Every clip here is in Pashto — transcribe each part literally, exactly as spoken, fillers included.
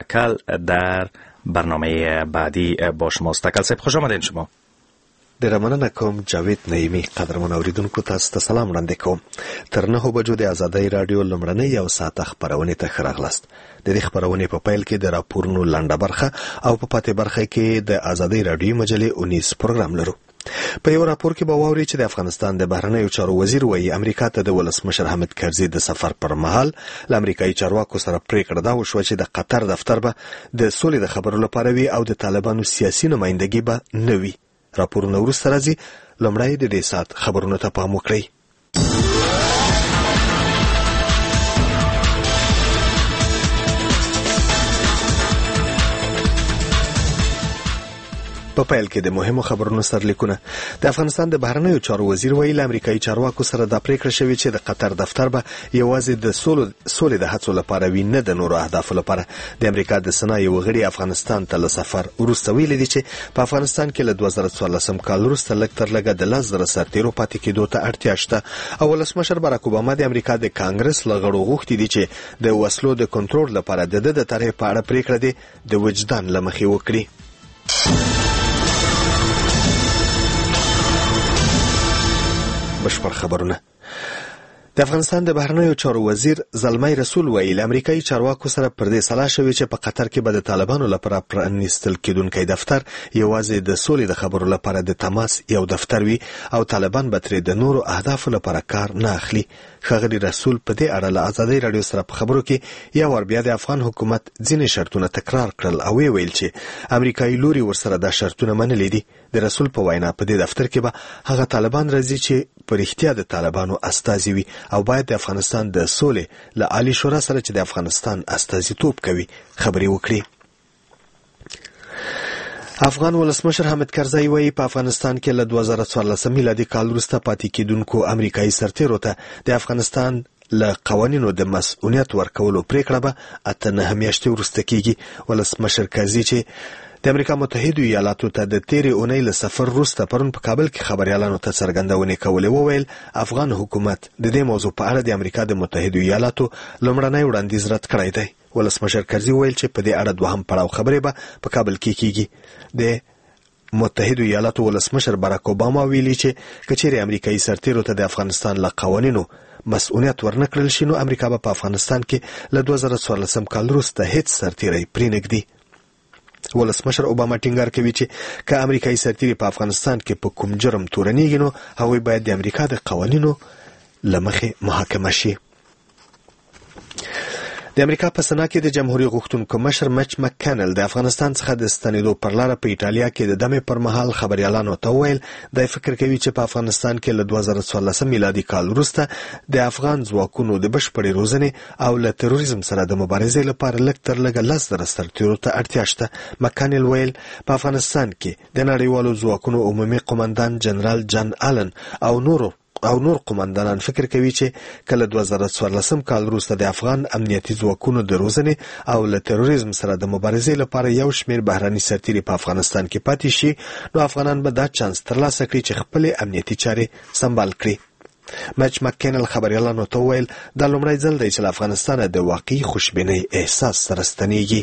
تکل در برنامه بعدی با شماست. تکل صاحب خوش آمدین. شما ډیره مننه کوم. جاوید نعیمی. قدرمن اوریدونکو تاسو ته سلام وړاندې کوم. تر نهو بجو د ازادۍ رادیو لمړنۍ یو ساعت خبرونه ته ښه راغلاست. د دې خبرونه په پیل کې د راپورونو لنډه برخه او په پاتې برخه کې د ازادۍ رادیو مجلې اونیس پروګرام لرو. په یو راپور کې به واوري چې د افغانستان د بهرنیو چارو وزیر وایي امریکا ته د ولسمشر حامد کرزي د سفر پر مهال ل امریکایي چارواکو سره پریکړه دا وشوه چې د قطر دفتر به د سولې د خبرو لپاره وي او د طالبانو سیاسي نمائندګي به نه وي. راپورونه وروسته راځي. لومړی د دې سات خبرونو ته پام وکړئ. په پیل کې د مهمو خبرونو سرلیکونه. د افغانستان د بهرنیو چارو وزیر ویلي له امریکایي چارواکو سره د پریکړه شوې چې د قطر دفتر به یوازې د سولې د هڅو لپاره وي، نه د نورو اهدافو لپاره. د امریکا د سنا یو غړي افغانستان ته له سفر وروسته ویلي دي چې په افغانستان کې له دوه زره څوارلسم کال وروسته لږ تر لږه د لس زره سرتیرو پاتې کېدو ته اړتیا شته. او ولسمشر باراک اوباما د امریکا د کانګرس له غړو غوښتي دي چې د وسلو د کنټرول لپاره د د طرح په اړه پریکړه دي د وجدان له مخې وکړي. بشپړ خبرونه. د افغانستان د بهرنیو چارو وزیر زلمي رسول ویل امریکایي چارواکو سره پر دې صلاح شوې چې په قطر کې به د طالبانو لپاره پرانیستل کېدونکي دفتر یوازې د سولې د خبرو لپاره د تماس یو دفتر وي او طالبان به ترې د نورو اهدافو لپاره کار نه اخلي. ښاغلي رسول په دې اړه له ازادۍ رادیو سره په خبرو کې یو ور بیا د افغان حکومت ځینې شرطونه تکرار کړل او ویل چې امریکایي لوري ورسره دا شرطونه منلي دي. د رسول په وینا په دې دفتر کې به هغه طالبان راځي چې په رښتیا د طالبانو استازي وي او باید د افغانستان د سولې له عالی شورا سره چې د افغانستان استازیتوب کوي خبرې وکړي. افغان ولسمشر حامد کرزي وایي په افغانستان کې له دوه زره څوارلسم میلادي کال وروسته پاتې کېدونکو امریکایي سرتیرو ته د افغانستان له قوانینو د مسؤلیت ورکولو پریکړه به اته نهه میاشتې وروسته کېږي. ولسمشر کرزي چې د امریکا متحده ایالاتو ته د تیرې اونۍ له سفر وروسته پرون په کابل کې خبريالانو ته څرګندونې کولې وویل افغان حکومت د دې موضوع په اړه د امریکا د متحده ایالاتو لومړنی وړاندیز رد کړی دی. ولسمشر کرزي ویل چې په دې اړه دوهم پړاو خبرې به په کابل کې کیږي. د متحده ایالاتو ولسمشر باراک اوباما ویلي چې کچېرې امریکایي سرتیرو ته د افغانستان له قوانینو مسؤلیت ورنکړل شي نو امریکا به په افغانستان کې له دوه زره څوارلسم کال وروسته هیڅ سرتیری پرېنږدي. ولسمشر اوباما ټینګار کوي چې که امریکایي سرتیري په افغانستان کې په کوم جرم تورنېږي نو هغوی باید د امریکا د قوانینو له مخې محاکمه شي. د امریکا په سنا کې د جمهوریت غوښتونکو مشر مچ مککنل د افغانستان څخه د ستنېدو پر لار په ایټالیا کې د دمې پر مهال خبريالانو ته ویل د فکر کوي چې په افغانستان کې له دوه زره څوارلسم میلادي کال وروسته د افغان ځواکونو د بشپړې روزنې او له تروریزم سره د مبارزې لپاره لږ تر لږه لس زره سرتیرو ته اړتیا شته. مککنل ویل په افغانستان کې د نړیوالو ځواکونو عمومي قومندان جنرال جان آلن او نورو او نور قومندانان فکر کوي چې کله دوه زره څوارلسم کال وروسته د افغان امنیتي ځواکونو د روزنې او له تروریزم سره د مبارزې لپاره یو شمېر بهراني سرتیري په افغانستان کې پاتې شي نو افغانان به دا چانس ترلاسه کړي چې خپلې امنیتي چارې سمبال کړي. مچ مککنل خبريالانو ته ویل دا لومړی ځل دی چې له افغانستانه د واقعي خوشبینۍ احساس سره ستنېږي.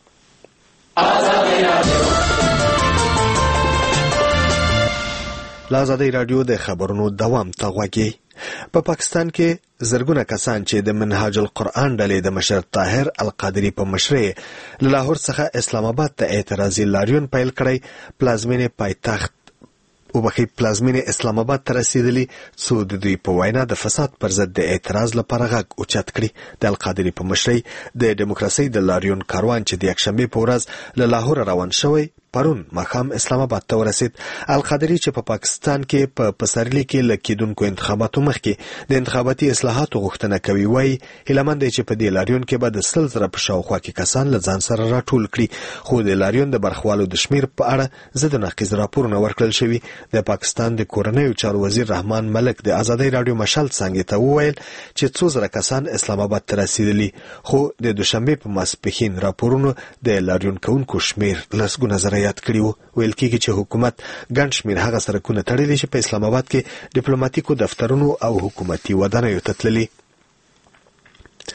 لازادۍ رادیو د خبرونو دوام ته غوږی. په پاکستان کې زرګونه کسان چې د منهاج القرآن ډلې د مشر طاهر القادری په مشرۍ له لاهور څخه اسلام آباد ته اعتراضي لاریون پیل کړی پلازمینې پایتخت وبخي پلازمینې اسلام آباد ته رسیدلی څو د دوی په وینا د فساد پر ضد د اعتراض لپاره غږ اوچت کړي. د القادری په مشرۍ د دیموکراسي د لاریون کاروان چې د یکشنبه په ورځ له لاهور روان شوی پرون مخام اسلام آباد ته ورسید. القادری چې په پا پاکستان کې په پا پسرلی کې لکیدونکو انتخاباتو مخکې د انتخاباتي اصلاحاتو غوښتنه کوي وایي هیلمن دی چې په دې لاریون کې به د سل زره په شاوخوا کې کسان له ځان سره راټول کړي خو د لاریون د برخوالو د شمیر په اړه ضد نقیض راپورونه ورکړل شوي. د پاکستان د کورنیو چارو وزیر رحمان ملک د ازادۍ رادیو مشال څنګه ته وویل چې څو زره کسان اسلام آباد ته رسیدلی خو د دوشنبه په ماسپښین راپورونو د لاریون کوونکو شمیر لسګونه زره یاد کړي وو. ویل کېږي چې حکومت ګڼ شمېر هغه سرکونه تړلي چې په اسلام آباد کې ډیپلوماټیکو دفترونو او حکومتي ودانیو ته تللي.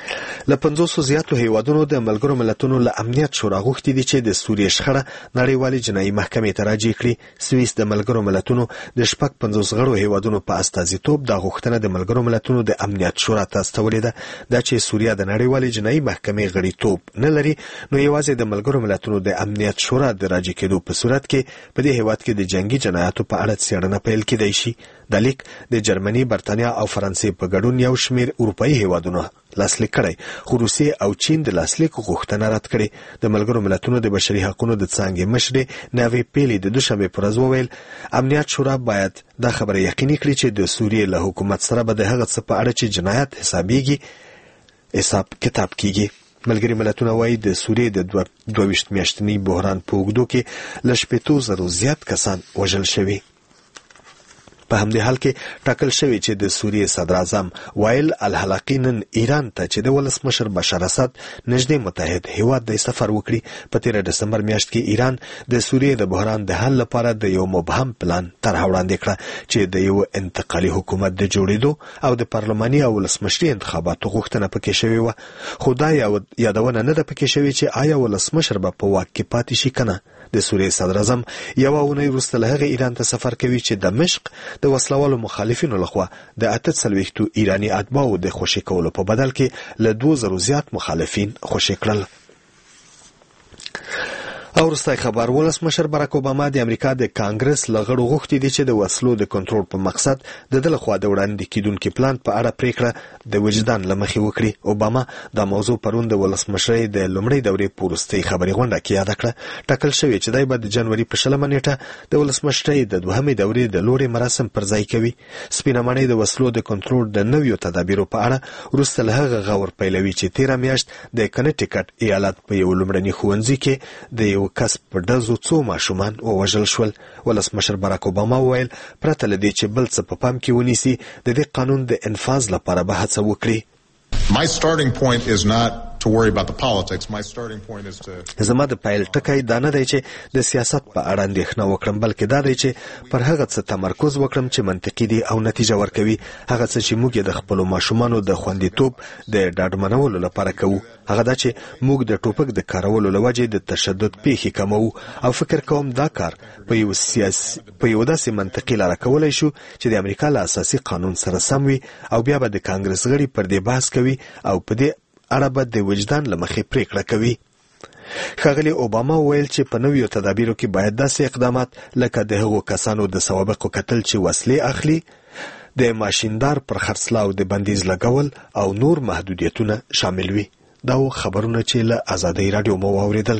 له پنځوسو زیاتو هیوادونو د ملګرو ملتونو له امنیت شورا غوښتي دي چې د سوریې شخړه نړیوالې جنایي محکمې ته راجع کړي. سویس د ملګرو ملتونو د شپږ پنځوس غړو هیوادونو په استازیتوب دا غوښتنه د ملګرو ملتونو د امنیت شورا ته استولې ده. دا چې سوریه د نړیوالې جنایي محکمې غړیتوب نه لري، نو یوازې د ملګرو ملتونو د امنیت شورا د راجع کېدو په صورت کې په دې هیواد کې د جنگي جنایاتو په اړه څېړنه پیل کېدای شي. د لیک د جرمني، برتانیا او فرانسې په ګډون یو شمېر اروپایي هیوادونو لاسلیک کړی، خو روسیې او چین د لاسلیک غوښتنه رد کړې. د ملګرو ملتونو د بشري حقوقو د څانګې مشرې ناوی پیلي د دوشنبې پر ورځ وویل امنیت شورا باید دا خبره یقیني کړي چې د سوریې له حکومت سره به د هغه څه په اړه چې جنایت حسابېږي حساب کتاب کیږي. ملګري ملتونه وایي د سوریې د دوه ویشت میاشتني بحران په اوږدو کې له شپېتو زرو زیات کسان وژل شوي. په همدې حال کې ټاکل شوی چې د سوریې صدر اعظم وایل الحلاقی نن ایران ته چې د ولسمشر بشار اسد نږدې متحد هیواد د سفر وکړي. په تیره دسمبر میاشت کې ایران د سوریې د بحران د حل لپاره د یو مبهم پلان طرح وړاندې کړه چې د یو انتقالي حکومت د جوړېدو او د پارلماني او ولسمشري انتخاباتو غوښتنه پکې شوې وه. خو دا یادونه نه ده پکې شوې چې آیا ولسمشر به په واک کې پاتې شي کنه. د سوریې صدر اعظم یوه اونۍ وروسته له هغې ایران ته سفر کوي چې دمشق د وسلوالو مخالفینو لخوا د اته څلوېښتو ایراني اتباعو د خوشي کولو په بدل کې له دوه زرو زیات مخالفین خوشي کړل. او وروستی خبر، ولسمشر براک اوباما د امریکا د کانګرس له غړو غوښتي دي چې د وسلو د کنټرول په مقصد د ده لخوا د وړاندې کیدونکي پلان په اړه پریکړه د وجدان له مخې وکړي. اوباما دا موضوع پرون د ولسمشرۍ د لومړۍ دورې په وروستۍ خبري غونډه کې یاده کړه. ټاکل شوی چې دی به د جنوري په شلمه نیټه د ولسمشرۍ د دوهمې دورې د لوړې مراسم پر ځای کوي. سپینه ماڼۍ د وسلو د کنټرول د نویو تدابیرو په اړه وروسته له هغه غور پیلوي چې تیره میاشت د کنیټیکټ ایالت په یو لومړني ښوونځي کې د یو کس په ډزو څو ماشومان ووژل شول. ولسمشر براک اوباما وویل پرته له دې چې بل څه په پام کې ونیسي د دې قانون د انفاذ لپاره به هڅه وکړي. My starting point is not to worry about the politics. My starting point is to زما د پایل ټکی دا نه دی چې د سیاست په اړه اندېښنه وکړم، بلکې دا دی چې پر هغه څه تمرکز وکړم چې منطقي دي او نتیجه ورکوي. هغه څه چې موږ د خپلو ماشومانو د خوندیتوب د ډاډمنولو لپاره کوو هغه دا چې موږ د ټوپک د کارولو له وجې د تشدد پیښې کموو، او فکر کوم دا کار په یو سیاسي په یو داسې منطقي لاره کولی شو چې د امریکا له اساسي قانون سره سم وي، او بیا به د کانګرس غړي پر دې بحث کوي او په دې اړه به د وجدان له مخې پریکړه کوي. ښاغلي اوباما وویل چې په نویو تدابیرو کې باید داسې اقدامات لکه د هغو کسانو د سوابقو کتل چې وسلې اخلي، د ماشیندار پر خرڅلاو د بندیز لګول او نور محدودیتونه شامل وي. دا و خبرونه چې له آزادۍ راډیو مو واورېدل.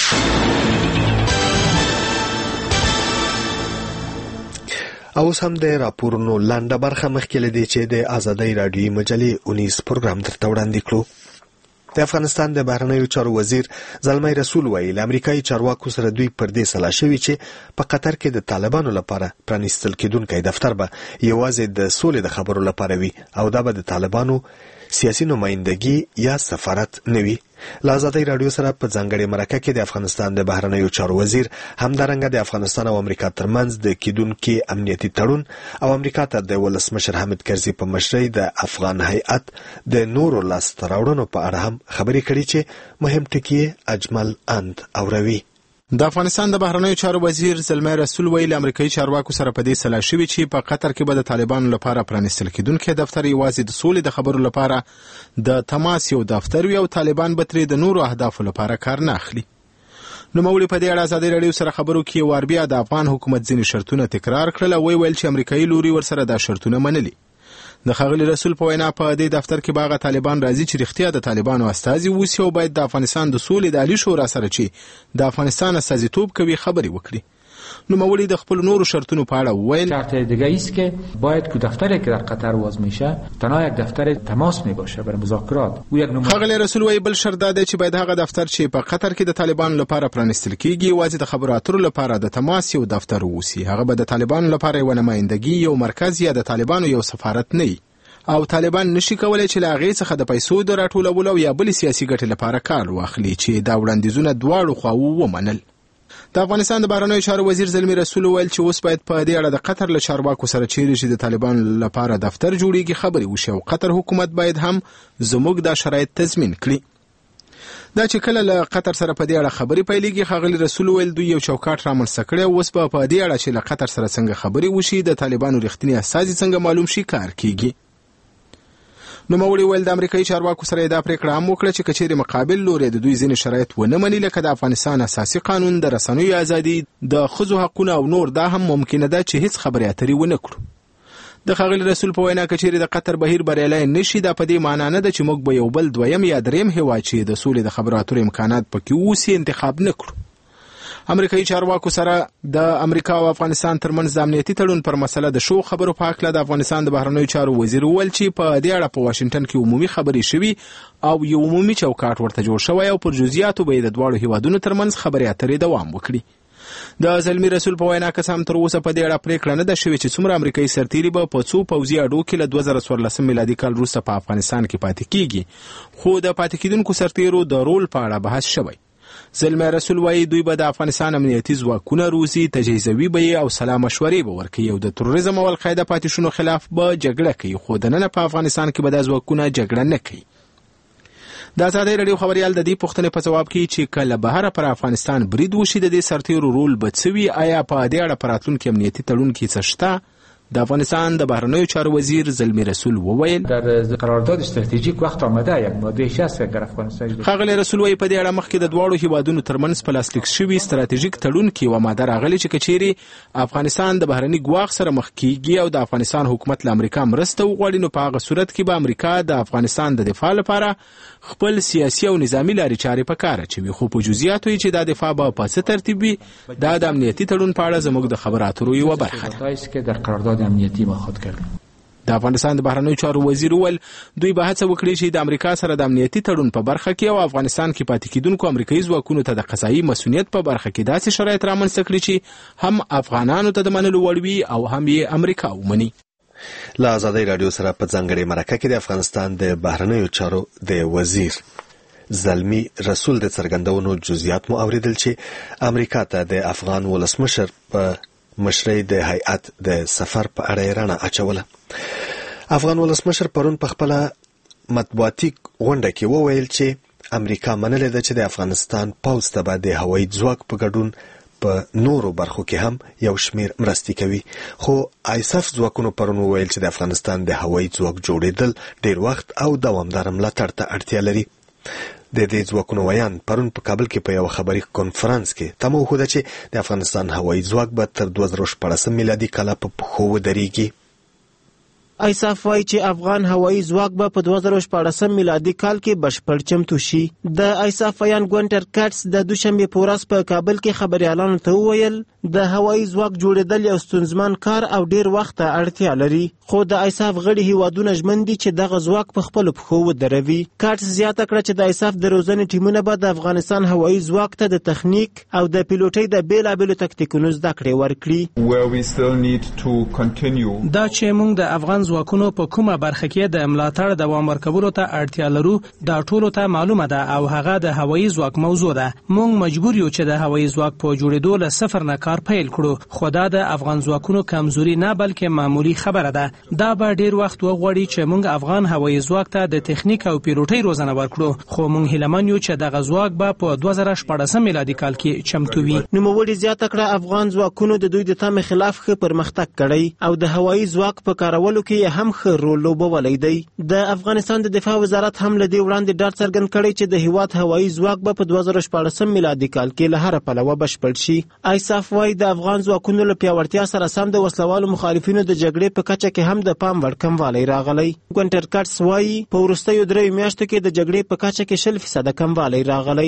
او اوس هم د راپورونو لنډه برخه مخکې له دې چې د آزادۍ راډیویي مجلې اونیز پروګرام درته وړاندې کړو. د افغانستان د بهرنیو چارو وزیر زلمی رسول وایي له امریکایي چارواکو سره دوی پر دې سلا شوي چې په قطر کې د طالبانو لپاره پرانیستل کېدونکی دفتر به یوازې د سولې د خبرو لپاره وي، او دا به د طالبانو سیاسي نمایندګي یا سفارت نه وي. له آزادۍ راډیو سره په ځانګړې مرکه کې د افغانستان د بهرنیو چارو وزیر همدارنګه د افغانستان او امریکا ترمنځ د کېدونکي امنیتي تړون او امریکا ته د ولسمشر حامد کرزي په مشرۍ د افغان هیئت د نورو لاسته راوړنو په اړه هم خبرې کړي چې مهم ټکي اجمل اند اوروي. د افغانستان د بهرنیو چارو وزیر زلمی رسول ویل امریکایي چارواکو سره په دې سلا شوي چې په قطر کې به د طالبانو لپاره پرانیستل کېدونکی دفتر یوازې د سولې د خبرو لپاره د تماس یو دفتر وي او طالبان به ترې د نورو اهدافو لپاره کار نه اخلي. نوموړي په دې اړه آزادۍ راډیو سره خبرو کې ور بیا د افغان حکومت ځینې شرطونه تکرار کړل او ویل چې امریکایي لوري ورسره دا شرطونه منلي. د ښاغلي رسول په وینا په دې دفتر کې باغ طالبان راځي چې رښتیا د طالبانو استازي ووسي او باید د افغانستان د سولې د عالی شورا سره چې د افغانستان استازیتوب کوي خبرې وکړي. نوموړي د خپل نورو شرطونو په اړه ویل شرط دیگه است که باید که دفتری که در قطر واز میشه تنها یک دفتر تماس میباشه برای مذاکرات. او یک نمونه ښاغلي رسول وایي بل شرط دا دی چې باید هغه دفتر چې په قطر کې د طالبانو لپاره پرانیستل کیږي یوازې د خبرو اترو لپاره د تماس یو دفتر ووسي. هغه به د طالبانو لپاره یو نمایندګي یو مرکز یا د طالبانو یو سفارت نه وي، او طالبان نشي کولای چې له هغې څخه د پیسو د راټولولو یا بلې سیاسي ګټې لپاره کار واخلي چې دا وړاندیزونه دواړو خواوو ومنل. د افغانستان د بهرنیو چارو وزیر زلمی رسول ویل چې اوس باید په دې اړه د قطر له چارواکو سره چیرې چې د طالبان لپاره دفتر جوړیږي خبرې وشي او قطر حکومت باید هم زموږ د شرایط تضمین کړي. دا چې کله له قطر سره په دې اړه خبرې پیلېږي ښاغلي رسول ویل دوی یو چوکاټ رامنځته کړی او اوس به په دې اړه چې له قطر سره څنګه خبرې وشي د طالبانو رښتینی استازي څنګه معلوم شي کار کیږي. نوموړي ویل د امریکایي چارواکو سره دا پریکړه هم وکړه چې کچېرې مقابل لوري د دوی ځینې شرایط ونه مني لکه د افغانستان اساسي قانون د رسنیو ازادي د ښځو حقونه او نور دا هم ممکنه ده چې هیڅ خبرې اترې ونه کړو. د ښاغلي رسول په وینا کچېرې د قطر بهیر بریالی نشي دا په دې معنا نه ده چې موږ به یو بل دویم یا دریم هیواد چې د سولې د خبرو اترو امکانات پکې اوسي انتخاب نه کړو. امریکایي چارواکو سره د امریکا او افغانستان ترمنځ د امنیتي تړون پر مسله د شو خبرو په هکله د افغانستان د بهرنیو چارو وزیر وویل چې په دې اړه په واشنګټن کې عمومي خبرې شوي او یو عمومي چوکاټ ورته جوړ شوی او پر جزئیاتو به د دواړو هیوادونو ترمنځ خبرې اترې دوام وکړي. د زلمی رسول په وینا که هم تر اوسه په دې اړه پریکړه نه ده شوې چې څومره امریکایي سرتیري به په څو پوځي اډو کې له دوه زره څوارلسم میلادي کال وروسته په افغانستان کې پاتې کیږي خو د پاتې کیدونکو سرتیرو د رول په اړه بحث شوی. زلمی رسول وایي دوی به د افغانستان امنیتي ځواکونه روزي تجهیزوي به او سلا مشورې به ورکوي او د تروریزم او القاعده پاتې شونو خلاف به جګړه کوي خو دننه په افغانستان کې به د ځواکونه جګړه نه کوي. د ازادۍ راډیو خبریال د دې پوښتنې په ځواب کې چې کله بهر پر افغانستان برید وشي د دې سرتیرو رول به څه وي آیا په دې اړه په راتلونکي امنیتي تړون کې څه شته؟ د افغانستان د بهرنیو چارو وزیر زلمی رسول وویل در قرارداد استراتژیک وخت آمده یک ماده شصت اگر افغانستان ښاغلی رسول وایي په دې اړه مخکې د دواړو هیوادونو ترمنځ په لاسلیک شوي استراتیژیک تړون کې یوه ماده راغلې چې کچېرې افغانستان د بهرني ګواښ سره مخ کیږي او د افغانستان حکومت له امریکا مرسته وغواړي نو په هغه صورت کې به امریکا د افغانستان د دفاع لپاره خپل سیاسي او نظامي لارې چارې په کار اچوي خو په جزئیاتو یې چې دا دفاع به په څه ترتیب وي دا د امنیتي تړون په اړه زموږ د خبرو اترو یوه برخه ده. د افغانستان د بهرنیو چارو وزیر وویل دوی به هڅه وکړي چې د امریکا سره د امنیتي تړون په برخه کې او افغانستان کې پاتې کیدونکو امریکایي ځواکونو ته د قضایي مسؤلیت په برخه کې داسې شرایط رامنځته کړي چې هم افغانانو ته د منلو وړ وي او هم یې امریکا ومني. له ازادۍ راډیو سره په ځانګړې مرکه کې د افغانستان د بهرنیو چارو د وزیر زلمی رسول د څرګندونو جزئیات مو اوریدل چې امریکا ته د افغان ولسمشر په مشرۍ د هیئت د سفر په اړه رڼا اچوله. افغان ولسمشر پرون په خپل مطبوعاتي غونډه کې وویل چې امریکا منلې ده چې د افغانستان پوځ ته به د هوایي ځواک په ګډون په نورو برخو کې هم یو شمیر مرستې کوي خو آیساف ځواکونو پرون وویل چې د افغانستان د هوایي ځواک جوړېدل ډیر وخت او دوامدار ملاتړ ته اړتیا لري. د دې ځواکونو ویان پرون په کابل کې په یو خبري کانفرنس کې تمه وخوده چې د افغانستان هوایي ځواک به تر دوه زره شپاړسم میلادي کال په پښو ودرېږي. ایساف وایي چې افغان هوایي ځواک به په دوه زره شپاړسم میلادي کال کې بشپړ چمتو شي. د ایساف ویان ګونټر کټس د دوشنبې په ورځ په کابل کې خبريالانو ته وویل د هوایي ځواک جوړېدل یو ستونزمن کار او ډیر وخت ته اړتیا لري خو د ایساف غړي هیوادونه ژمن دي چې دغه ځواک په خپل پښو ودروي. کټس زیاته کړه چې د ایساف د روزنې ټیمونه به د افغانستان هوایي ځواک ته د تخنیک او د پیلوټۍ د بیلابېلو تکتیکونو زده کړې ورکړي. دا چې موږ د افغان ځواکونو په کومه برخه کې د ملاتړ دوام ورکولو ته اړتیا لرو دا ټولو ته معلومه ده او هغه د هوایي ځواک موضوع ده. موږ مجبور یو چې د هوایي ځواک په جوړېدو له صفر نه کار پیل کړو خو دا د افغان ځواکونو کمزوري نه بلکې معمولی خبره ده. دا به ډیر وخت وغواړي چې موږ افغان هوایي ځواک ته د تخنیک او پیلوټۍ روزنه ورکړو خو موږ هیلمن یو چې دغه ځواک به په دوه زره شپاړسم میلادي کال کې چمتو وي. نوموړي زیاته کړه افغان ځواکونو د دوی د تمې خلاف ښه پرمختګ کړی او د هوایي ځواک په کارولو کې هم ښه رول لوبولی دی. د افغانستان د دفاع وزارت هم له دې وړاندې ډاډ څرګند کړی چې د هیواد هوایي ځواک به په دوه زره شپاړسم میلادي کال کې له هر پلوه بشپړ شي. ایساف وایي د افغان ځواکونو له پیاوړتیا سره سم د وسلوالو مخالفینو د جګړې په کچه کې هم د پام وړ کموالی راغلی. ګونټر کټس وایي په وروستیو دریو میاشتو کې د جګړې په کچه کې شل فیصده کموالی راغلی.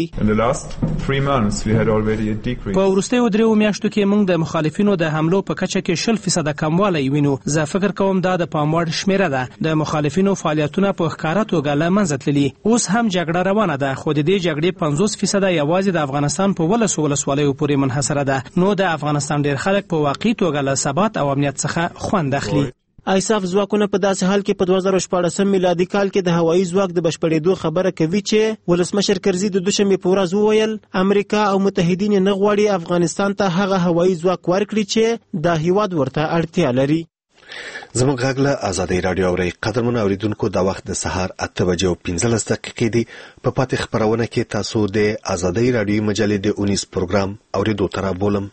په وروستیو دریو میاشتو کې موږ د مخالفینو د حملو په کچه کې شل فیصده کموالی وینو. زه فکر کوم دا د پام وړ شمیره ده. د مخالفینو فعالیتونه په ښکاره توګه له منځه تللي. اوس هم جګړه روانه ده خو د دې جګړې پنځوس فیصده یوازې د افغانستان په ولسو ولسوالیو پورې منحصره ده. نو د افغانستان ډیر خلک په واقعي توګه له ثبات او امنیت څخه خوند اخلي. ایساف ځواکونه په داسې حال کې په دوه زره شپاړسم میلادي کال کې د هوایي ځواک د بشپړېدو خبره کوي چې ولسمشر کرزي د دوشنبې په ورځ وویل امریکا او متحدین نه غواړي افغانستان ته هغه هوایي ځواک ورکړي چې دا هیواد ورته اړتیا لري. زموږ غږ له ازادۍ راډیو اورئ. قدرمنو اوریدونکو، دا وخت د سهار اته بجې او پنځلس دقیقې دي. په پاتې خپرونه کې تاسو د ازادۍ راډیو مجلې د اونیس پروګرام اوریدو ته رابولم.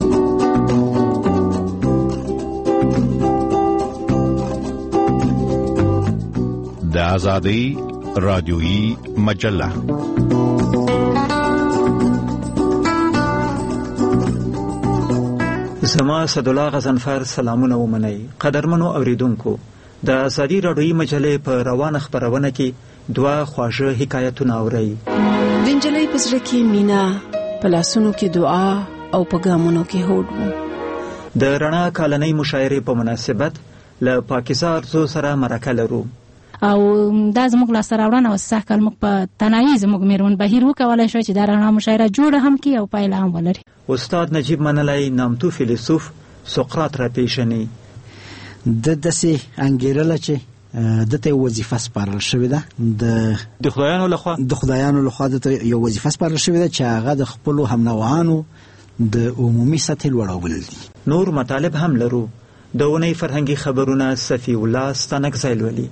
د ازادۍ رادیویی مجله زما صدالله غزنفر سلامونه ومنئ. قدرمنو اوریدونکو، د ازادۍ راډیویی مجلې په روانه خپرونه کې دوه خواږه حکایتونه اورئ. د نجلۍ په زړه کې مینه، په لاسونو کې دعا او په ګامونو کې هوډ و. د رڼا کالنۍ مشاعرې په مناسبت له پاکیزه ارزو سره مرکه لرو او دا زموږ لاسته راوړنه وه چې سږ کال موږ په تنهایي زموږ میرمن بهیر وکولی شوه چې دا رڼا مشاعره جوړه هم کړي او پایله هم ولري. استاد نجیب منلی نامتو فیلسوف سقراط را پیژني. د داسې انګیرله چې دته یو وظیفه سپارل شوې ده د د خدایانو لخوا د خدایانو لخوا دته یو وظیفه سپارل شوې ده چې هغه د خپلو همنوعانو د عمومي سطحې لوړول دي. نور مطالب هم لرو. د اونۍ فرهنګي خبرونه صفي الله ستانکزی لولي.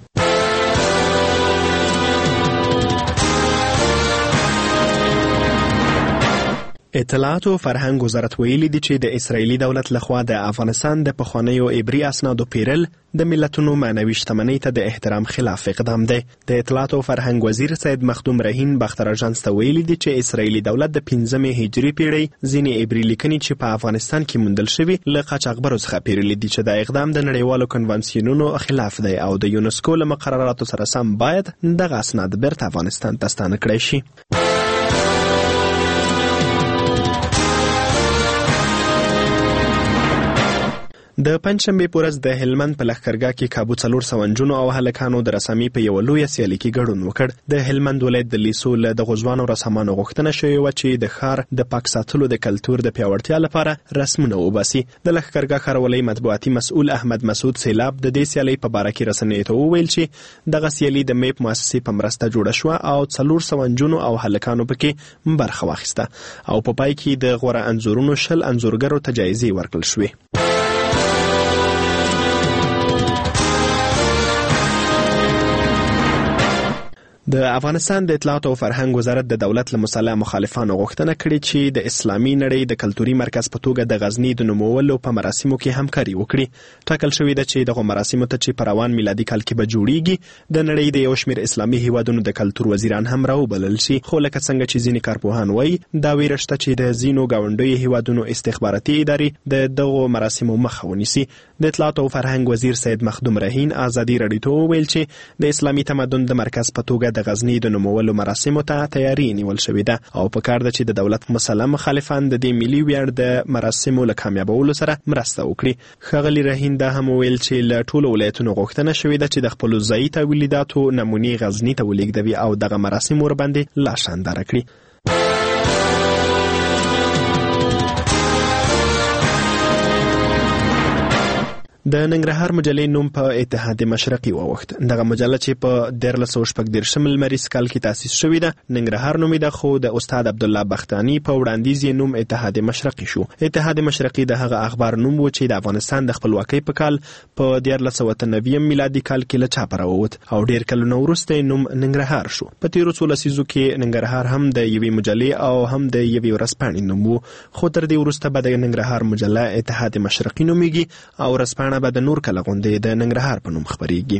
اطلاعات او فرهنګ وزارت ویلي دی چې د اسرایلی دولت لخوا د افغانستان د پخوانیو عبري اسنادو پیرل د ملتونو معنوي شتمنۍ ته د احترام خلاف اقدام دی. د اطلاعات او فرهنګ وزیر سید مخدوم رهین باختر اژانس ته ویلي دی چې اسرایلی دولت د پنځمې هجري پیړۍ ځینې عبري لیکنې چې په افغانستان کې موندل شوي له قاچاقبرو څخه پیرلي دي چې دا اقدام د نړیوالو کنوانسیونونو خلاف دی او د یونسکو له مقرراتو سره سم باید دغه اسناد بیرته افغانستان ته ستانه کړای شي. د پنځشنبې په ورځ د هلمند په لښکرګاه کې کابو څلور سوه نجونو او هلکانو د رسامۍ په یوه لویه سیالي کې ګډون وکړ. د هلمند ولایت د لیسو له دغو ځوانو رسامانو غوښتنه شوې وه چې د ښار د پاک ساتلو د کلتور د پیاوړتیا لپاره رسمونه وباسي. د لښکرګاه ښاروالۍ مطبوعاتي مسؤل احمد مسعود سیلاب د دې سیالۍ په باره کې رسنیو ته وویل چې دغه سیالي د میپ مؤسسې په مرسته جوړه شوه او څلور سوه نجونو او هلکانو پکې برخه واخیسته او په پای کې د غوره انځورونو شل انځورګرو ته جایزې ورکړل شوې. د افغانستان د اطلاعات او فرهنګ وزارت د دولت له مسلح مخالفانو غوښتنه کړې چې د اسلامي نړۍ د کلتوري مرکز په توګه د غزني د نومولو په مراسمو کې همکاري وکړي. ټاکل شوې ده چې دغه مراسمو ته چې په روان میلادي کال کې به جوړیږي د نړۍ د یو شمېر اسلامي هیوادونو د کلتور وزیران هم راوبلل شي. خو لکه څنګه چې ځینې کارپوهان وایي دا ویره شته چې د ځینو ګاونډیو هیوادونو استخباراتي ادارې د دغو مراسمو مخه ونیسي. د اطلاعات او فرهنګ وزیر سید مخدوم رهین ازادي راډیو ته وویل چې د اسلامي تمدن د مرکز په توګه د غزني د نومولو مراسمو ته تیاری نیول شوې ده او په کار ده چې د دولت مسلح مخالفان د دې ملي ویاړ د مراسمو له کامیابولو سره مرسته وکړي. ښاغلي رهین دا هم وویل چې له ټولو ولایتونو غوښتنه شوې ده چې د خپلو ځایي تولیداتو نمونې غزني ته ولېږدوي او دغه مراسم ورباندې لا شانداره کړي. د ننګرهار مجلې نوم په اتحاد مشرقي واوښت. دغه مجله چې په دیارلس سوه شپږ دېرشم لمریز کال کې تاسیس شوې ده ننګرهار نومېده، خو د استاد عبدالله بختاني په وړاندیز یې نوم اتحاد مشرقي شو. اتحاد مشرقي د هغه اخبار نوم و چې د افغانستان د خپلواکۍ په کال په دیارلس سوه اته نوي میلادي کال کې له چاپه راووت او ډېر کلونه وروسته یې نوم ننګرهار شو. په تېرو څو لسیزو کې ننګرهار هم د یوې مجلې او هم د یوې ورځپاڼې نوم و، خو تر دې وروسته به د ننګرهار مجله اتحاد مشرقي نومېږي او ورځپاڼه به د نور کله غوندې د ننګرهار په نوم خپریږي.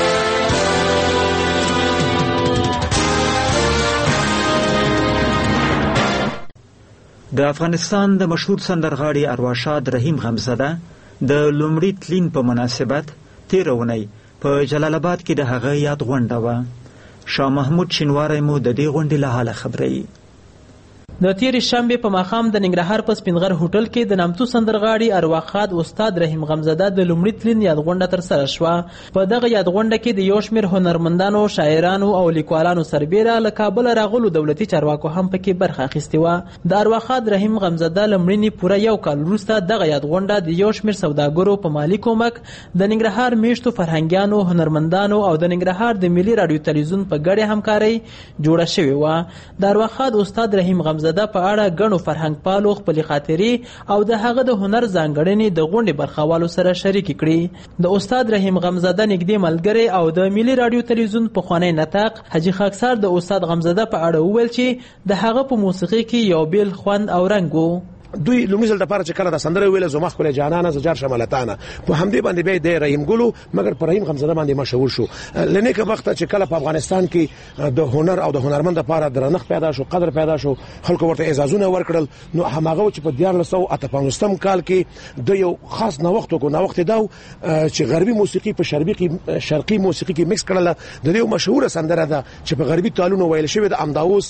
د افغانستان د مشهور سندرغاړي ارواښاد رحیم غمزده د لومړي تلین په مناسبت تېره اونۍ په جلال آباد کې د هغه یاد غونډه وه. شاه محمود شینواری مو د دې غونډې له حاله خبروي. د تیرې شنبې په ماښام د ننګرهار په سپینغر هوټل کې د نامتو سندرغاړي ارواښاد استاد رحیم غمزده د لومړي تلین یادغونډه ترسره شوه. په دغه یادغونډه کې د یو شمېر هنرمندانو، شاعرانو او لیکوالانو سربیره له کابله راغلو دولتي چارواکو هم پکې برخه اخیستې وه. د ارواښاد رحیم غمزده له مړینې پوره یو کال وروسته دغه یادغونډه د یو شمېر سوداګرو په مالي کومک د ننګرهار میشتو فرهنګیانو، هنرمندانو او د ننګرهار د ملي راډیو تلویزیون په ګډې همکارۍ جوړه شوې وه. د ارواښاد استاد رحیم غمزده د په اړه ګڼو فرهنګ پالو خپلې خاطرې او د هغه د هنر ځانګړنې د غونډې برخوالو سره شریکې کړي. د استاد رحیم غمزده نږدې ملګری او د ملي راډیو تلویزیون پخوانی نطاق حاجي خاکسار د استاد غمزده په اړه وویل چې د هغه په موسیقي کې یو بیل خوند او رنګ و. دوی لومړي ځل دپاره چې کله دا سندره ویله زما ښکلی جانانه زه جار شمالتانه په همدې باندې بیا د رحیم ګلو مګر په رحیم غمزده باندې مشهور شو. له نیکه وخته چې کله په افغانستان کې د هنر او د هنرمند لپاره درنښت پیدا شو، قدر پیدا شو، خلکو ورته اعزازونه ورکړل، نو هماغه چې په دیارلس سوه اته پنځوستم کال کې د یو خاص نوښت وکړو. نوښت دا و چې غربي موسیقي په شرقي شرقي موسیقي کې مکس کړله. د دې مشهوره سندره ده چې په غربي تالونو ویل شوې ده. امداوس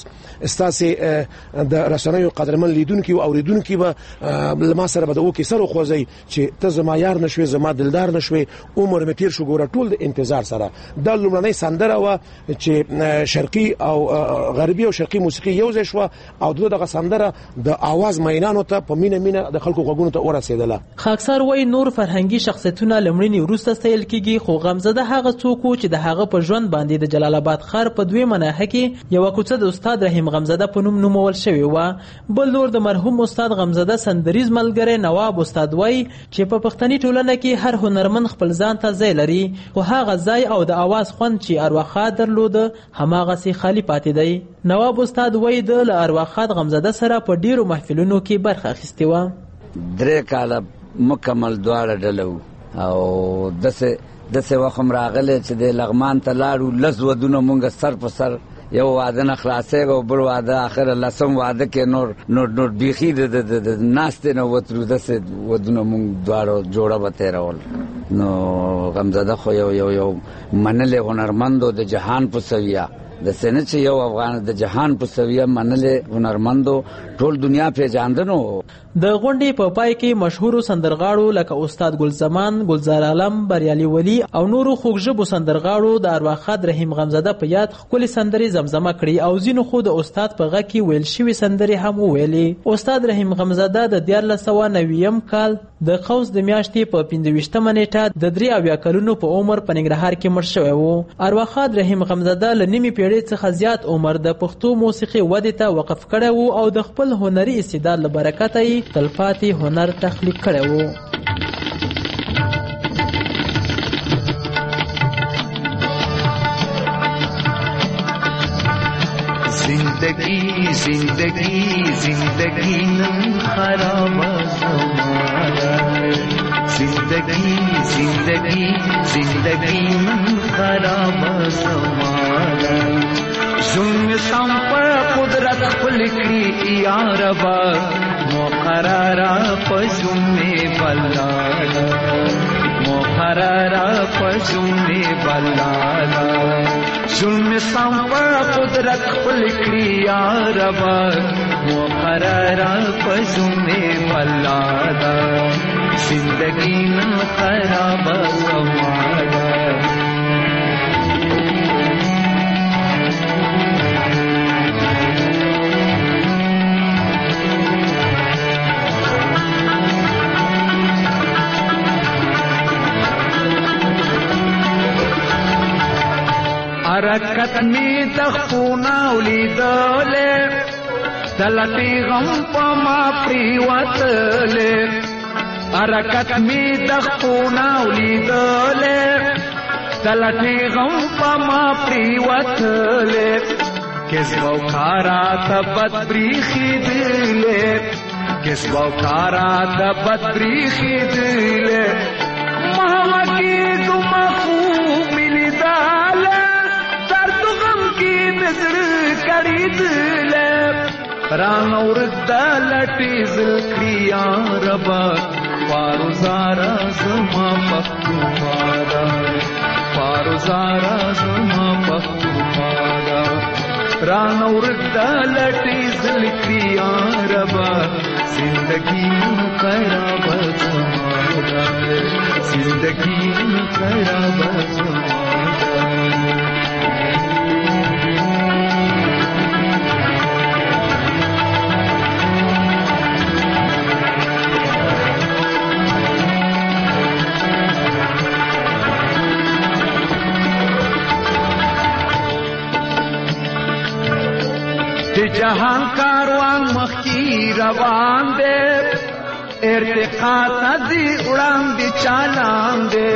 ستاسې د رسنیو قدرمن لیدونکي او اوریدونکي کې به لما سره به د اوکې سر وخوځئ چې ته زما یار نشوې، زما دلدار نشوې، عمر مې تیر شو ګوره، ټول د انتظار سره. دا لومړنۍ سندره وه چې شرقي او غربي او شرقي موسیقي یو ځای شوه او دغه سندره د آواز مینانو ته په مینه مینه د خلکو غوږونو ته ورسېدله. خاکسار وایي نور فرهنګي شخصیتونه له مړینې وروسته ستایل کېږي، خو غمزده هغه څوک و چې د هغه په ژوند باندې د جلال آباد ښار په دویمه ناحیه کې یوه کوڅه د استاد رحیم غمزده په نوم نومول شوې وه. بل نور د مرحوم استاد غمزده سندریز ملګری نواب استاد وایي چې په پښتني ټولنه کې هر هنرمند خپل ځان ته ځای لري، خو هغه ځای او د اواز خوند چې ارواښاد درلوده هماغسې خالي پاتې دی. نواب استاد وایي د له ارواښاد غمزده سره په ډیرو محفلونو کې برخه اخیستې وه. درې کاله مکمل دواړه ډله وو او داسې داسې وخت هم راغلی چې د لغمان ته لاړو، لس ودونه مونږ سر په سر یو واده نه خلاصېږو او بل واده اخره لسم واده کې نور نور نور بیخي د ناستې نه وتلو، داسې ودونه مونږ دواړو جوړه به تېرول. نو غمزده خو یو یو یو منلی هنرمند و د جهان په سویه، داسې نه چې یو افغان د جهان په سویه منلی هنرمند و، ټول دنیا پېژانده نو. د غونډې په پای کې مشهورو سندرغاړو لکه استاد ګلزمان، ګلزار عالم، بریالي ولی او نورو خوږ ژبو سندرغاړو د ارواښاد رحیم غمزده په یاد ښکلې سندرې زمزمه کړي او ځینو خو د استاد په غږ کې ویل شوي سندرې هم وویلې. استاد رحیم غمزده د دیارلس سوه نویم کال د قوس د میاشتې په پنځه ویشتمه نیټه د درې اویا کلونو په عمر په ننګرهار کې مړ شوی و. ارواښاد رحیم غمزده له نیمې پېړۍ څخه زیات عمر د پښتو موسیقي ودې ته وقف کړی و او د خپل هنري استعداد له برکته یې تلپاتې هنر تخلیق کړی و. زندگی زندگی زندگی نن خراب زمانه، زندگی زندگی زندگی نن خراب زمانه، ظلم سم پر قدرت خپل کړي یا ربا، مقررا پزوم بلالا، مقررا پزوم بلالا، ظلم سم پر قدرت خپل کړي یا ربا، مقررا پزوم بلالا، زندگی نن خراب زمانه. حرکت می تخفونا ولیدلې دلتی غم په ما پریوتلې، حرکت می تخفونا ولیدلې دلتی غم په ما پریوتلې، کس بو کارا تبت بریخي دلې، کس بو کارا تبت بریخي دلې، محمد کی مخو ملی داله ران ورد لټي ذکر یا ربا، فاروزارا زما پختوانه، فاروزارا زما پختوانه، رانه ورد لټي زلکي یا ربا زندگی خراب زمانه زندگی خراب زمانه جهان کاروان مخکی روان دے ارتقا تدی اڑان دی چالان دے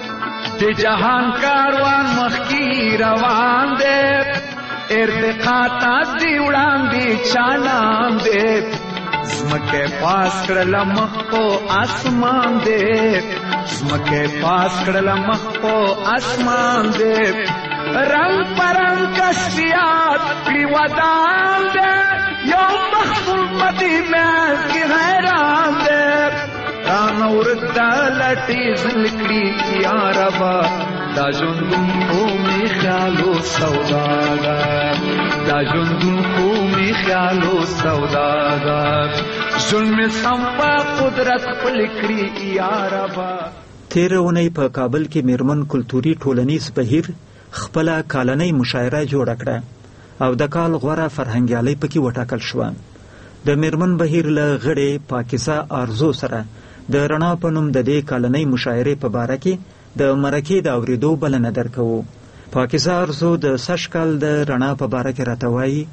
جهان کاروان مخکی روان دے ارتقا تدی اڑان دی چالان دے زمکے پاس کړل مخ کو اسمان دے زمکے پاس کړل مخ کو اسمان دے رنگ پرنگ کشتیات کی ودان دے یوم مخفول پتی میں کی حیران دے رانا ورد لٹی زلکڑی یا ربا دا جندن قومی خیالو سوداگر دا جندن قومی خیالو سوداگر ظلم سمپا قدرت پلکڑی یا ربا. تیر اونۍ په کابل کې میرمن کلتوري ټولنیز بهیر خپل کالنۍ مشاعره جوړ کړه او د کال غوره فرهنګیالۍ پکې وټاکل شو. د میرمن بهیر له غړې پاکیزه ارزو سره د رڼا په نوم د دې کالنۍ مشاعرې په باره کې د مرکې د اورېدو بلنه درکوو. پاکیزه ارزو د سږ کال د رڼا په باره کې راته وایي.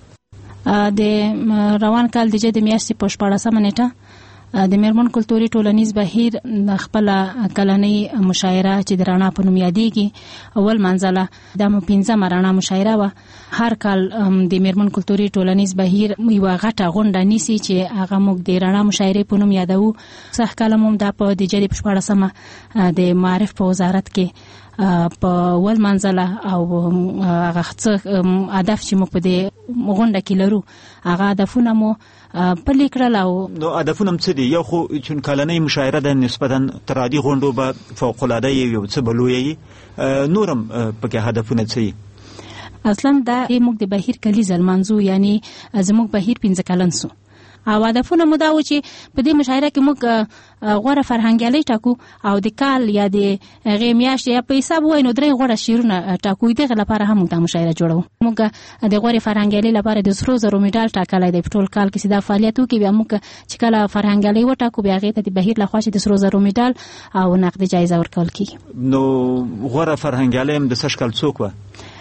د روان کال د جدي میاشتې په شپاړسمه نیټه د میرمن کلتوري ټولنیز بهیر خپل کلنۍ مشاعره چې د رڼا په نوم یادېږي اول منځله د مو پنځمه رڼا مشاعره وه. هر کال د میرمن کلتوري ټولنیز بهیر یوه غټه غونډه نیسي چې هغه موږ د رڼا مشاعرې په نوم یادوو. سږ کال هم دا په د جدي په شپاړسمه د معارف په وزارت کې په ول منځله او هغه څه هدف چې موږ په دې غونډه کې لرو هغه هدفونه مو پلي کړل. او نو هدفونه څه دي؟ یو خو چون کلنۍ مشاعره ده نسبتا تر عادي غونډو به فوق‌العاده یو څه به لویه نورم پکې هدفونه څه دي؟ اصلا دا موږ د بهیر کلیزه لمانځو، یعنی زموږ بهیر پنځه کلن سو او هدفونه مو دا و چې په دې مشاعره کې موږ غوره فرهنګیالۍ ټاکو او د کال یا د هغې میاشتې یا په حساب ووایو نو درې غوره شعرونه ټاکو. دغې لپاره هم موږ دا مشاعره جوړوو. موږ د غورې فرهنګیالۍ لپاره د سرو زرو میډال ټاکلی دی په ټول کال کې چې دا فعالیت وکړي. بیا موږ چې کله فرهنګیالۍ وټاکو بیا هغې ته د بهیر لخوا چې د سرو زرو میډال او نقدي جایزه ورکول کېږي. نو غوره فرهنګیالۍ هم د سږ کال څوک وه؟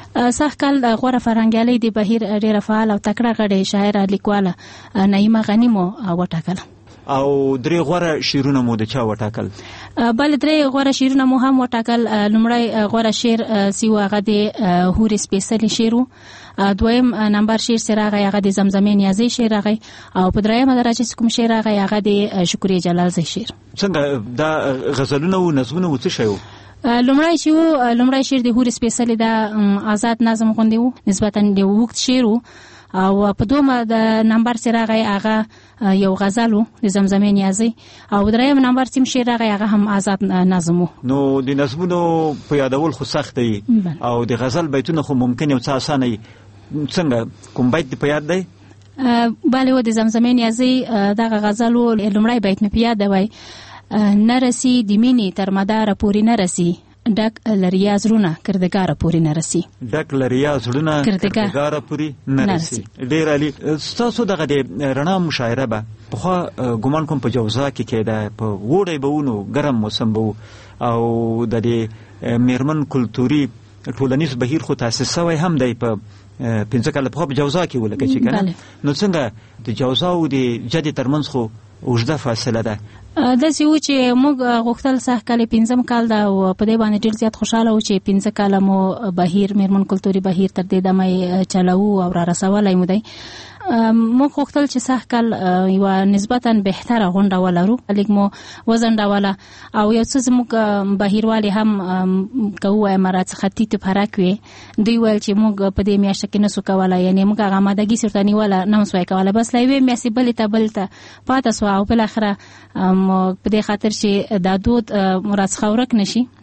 سږ کال غوره فرهنګیالۍ د بهیر ډېره فعال او تکړه غړې شاعره لیکواله نعیمه غني مو وټاکله. او درې غوره شعرونه مو د چا وټاکل؟ بل درې غوره شعرونه مو هم وټاکل. لومړی غوره شعر سی و هغه د هورې سپېڅلي شعر و. دویم نمبر شعر چې راغی هغه د زمزمې نیازۍ شعر راغی او په درېیمه درجه چې کوم شعر راغی هغه د شکریې جلالزی شعر. څنګه دا غزلونه و نظمونه و څه شی و؟ لومړی چې و لومړی شعر د هورې سپېڅلي د آزاد نظم غوندې و، نسبتا د اوږد شعر و. او په دومره د نمبر چې راغی هغه یو غزل و د زمزمې نیازۍ او درېیم نمبر چې شعر راغی هغه هم آزاد نظم و. نو د نظمونو په یادول خو سخت دی او د غزل بیتونه خو ممکن یو څه اسانه وي. څنګه کوم بیت په یاد دی؟ بله و د زمزمې نیازۍ دغه غزل و لومړی بیت مې په یاد دی. نرسي د مینې تر مداره پورې نرسي ډک لریا زړونه کردګاره پورې نرسي. ډک لریا زړونه کردګاره پورې نرسي. ډېر عالي. ستاسو دغه د رڼا مشاعره به پخوا ګمان کوم په جوزا کې کېده، په اوړی به و نو ګرم موسم به و او د دې میرمن کلتوري ټولنیز بهیر خو تاسیس شوی هم دی په پنځه کاله پخوا په جوزا کې و لکه چې که نه. نو څنګه د جوزا او د جدې ترمنځ خو اوږده فاصله ده؟ داسې و چې موږ غوښتل سږ کال پنځم کال ده او په دې باندې ډېر زیات خوشحاله وو چې پنځه کاله مو بهیر میرمن کلتوري بهیر تر دې دمه چلوو او را رسولی مو دی. موږ غوښتل چې سږ کال یوه نسبتا بهتره غونډه ولرو، لږ مو وځنډوله او یو څه زموږ بهیروالې هم که ووایم راڅخه تیت فرق وې. دوی ویل چې موږ په دې میاشته کې نسو کولی، یعنې موږ هغه امادګي سورته نیوله نه سوی کولی، بس له یوې میاشتې بلې ته بلې ته پاته سوه او بالاخره په دې خاطر چې دا دود راڅخه ورک نشي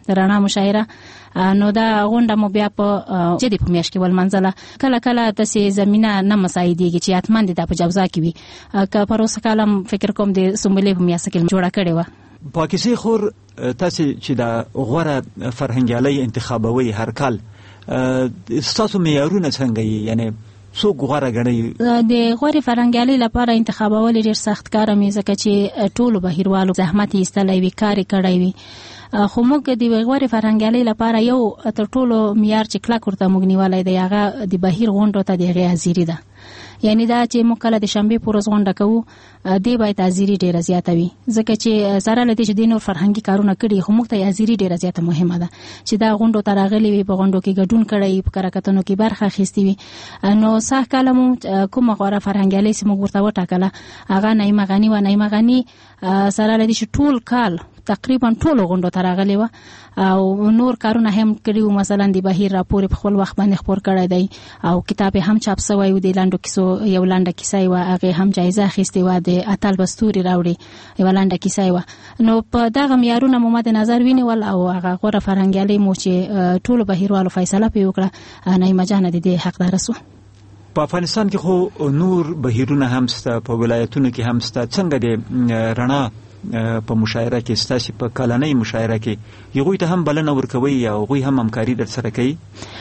د رڼا مشاعره. نو دا غونډه مو بیا په جدي په میاشت کې ولمنځله. کله کله داسې زمینه نه مساعدېږي چې حتما دې دا په جوزا کې وي. که پروسه کالم فکر کوم د سنبلې په میاشت کې جوړه کړې وه. پاکستان خور تاسې چې د غوره فرهنګیالۍ انتخابوي هر کال ستاسو معیارونه څنګه یي؟ یعنی څوک غوره ګڼي؟ د غوره فرهنګیالۍ لپاره انتخابول ډېر سخت کار مې ځکه چې ټولو بهیروالو زحمت یې ایستلی وي، کار یې کړی وي. خو موږ د غوره فرهنګیالۍ لپاره یو تر ټولو معیار چې کلک ورته موږ نیولی دی هغه د بهیر غونډو ته د هغې حاضري ده. یعنی دا چې موږ کله د شنبې په ورځ غونډه کوو دې باید حاضري ډېره زیاته وي، ځکه چې سره له دې چې دې نور فرهنګي کارونه کړي خو موږ ته حاضري ډېره زیاته مهمه ده چې دا غونډو ته راغلي وي، په غونډو کې ګډون کړی، په کره کتنو کې برخه اخیستې وي. نو سږ کال مو کومه غوره فرهنګیالۍ چې موږ ورته وټاکله هغه نعیمه غني وه. نعیمه غني سره له دې چې ټول کال تقریبا ټولو غونډو ته راغلې وه او نور کارونه هم کړي وو. مثلا د بهیر راپور په خپل وخت باندې خپور کړی دی او کتاب هم چاپ سوی و، د لنډو کیسو یو لنډه کیسه یې وه، هغې هم جایزه اخیستې وه، د اتل به ستوري راوړي یوه لنډه کیسه یې وه. نو په دغه معیارونه مو مد نظر ونیول او هغه غوره فرهنګیالۍ مو چې ټولو بهیروالو فیصله پرې وکړه، نعیمه جانه د دې حقداره سوه. په افغانستان کې خو نور بهیرونه هم شته، په ولایتونو کې هم شته. څنګه د رڼا په مشاعره کې ستاسې په کلنۍ مشاعره کې هغوی ته هم بلنه ورکوئ یا هغوی هم همکاري در سره کوي؟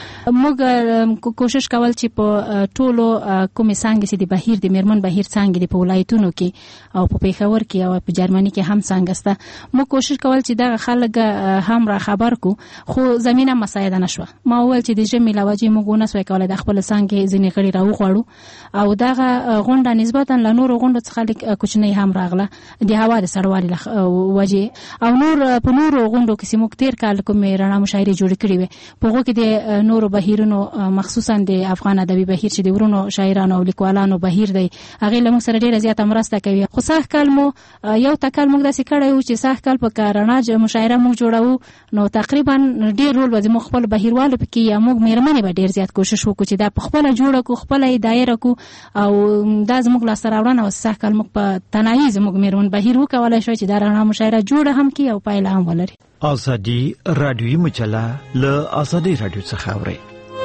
موږ کوشش کول چې په ټولو کومې څانګې چې د بهیر د میرمن بهیر څانګې دي په ولایتونو کې او په پېښور کې او په جرمني کې هم څانګه شته، موږ کوشش کول چې دغه خلک هم را خبر کو، خو زمینه مساعده نه شوه. ما وویل چې د ژمي له وجې موږ ونه سوی کولی د خپله څانګې ځینې غړي راوغواړو او دغه غونډه نسبتا له نورو غونډو څخه لږ کوچنۍ هم راغله د هوا د سړوالي له وجې. او نور په نورو غونډو کې چې موږ تېر کال کومې رڼا مشاعرې جوړې کړې وې په هغو کې د نورو بهیرونو مخصوصا د افغان ادبي بهیر چې د ورونو شاعرانو او لیکوالانو بهیر دی هغې له موږ سره ډېره زیاته مرسته کوي. خو سږ کال مو یو تکل موږ داسې کړی و چې سږ کال په رڼا مشاعره موږ جوړوو نو تقریبا ډېر رول به زموږ خپل بهیروالو پکې یا موږ میرمنې به ډېر زیات کوشش وکړو چې دا په خپله جوړه کړو، خپله یې دایره کړو او دا زموږ لاسته راوړنه وه. سږ کال موږ په تنهایي زموږ میرمن بهیر وکولی شوی چې دا رڼا مشاعره جوړه هم کړي او پایله هم ولري. ازادي رادیویي مجله له ازادي رادیو څخه اورئ.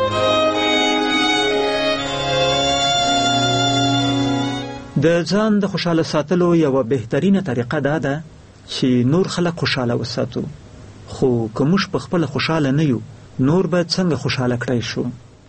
د ځان د خوشاله ساتلو یوه بهترینه طریقه دا ده چې نور خلک خوشاله وساتو، خو که موږ په خپله خوشاله نه یو نور به څنګه خوشاله کړی شو؟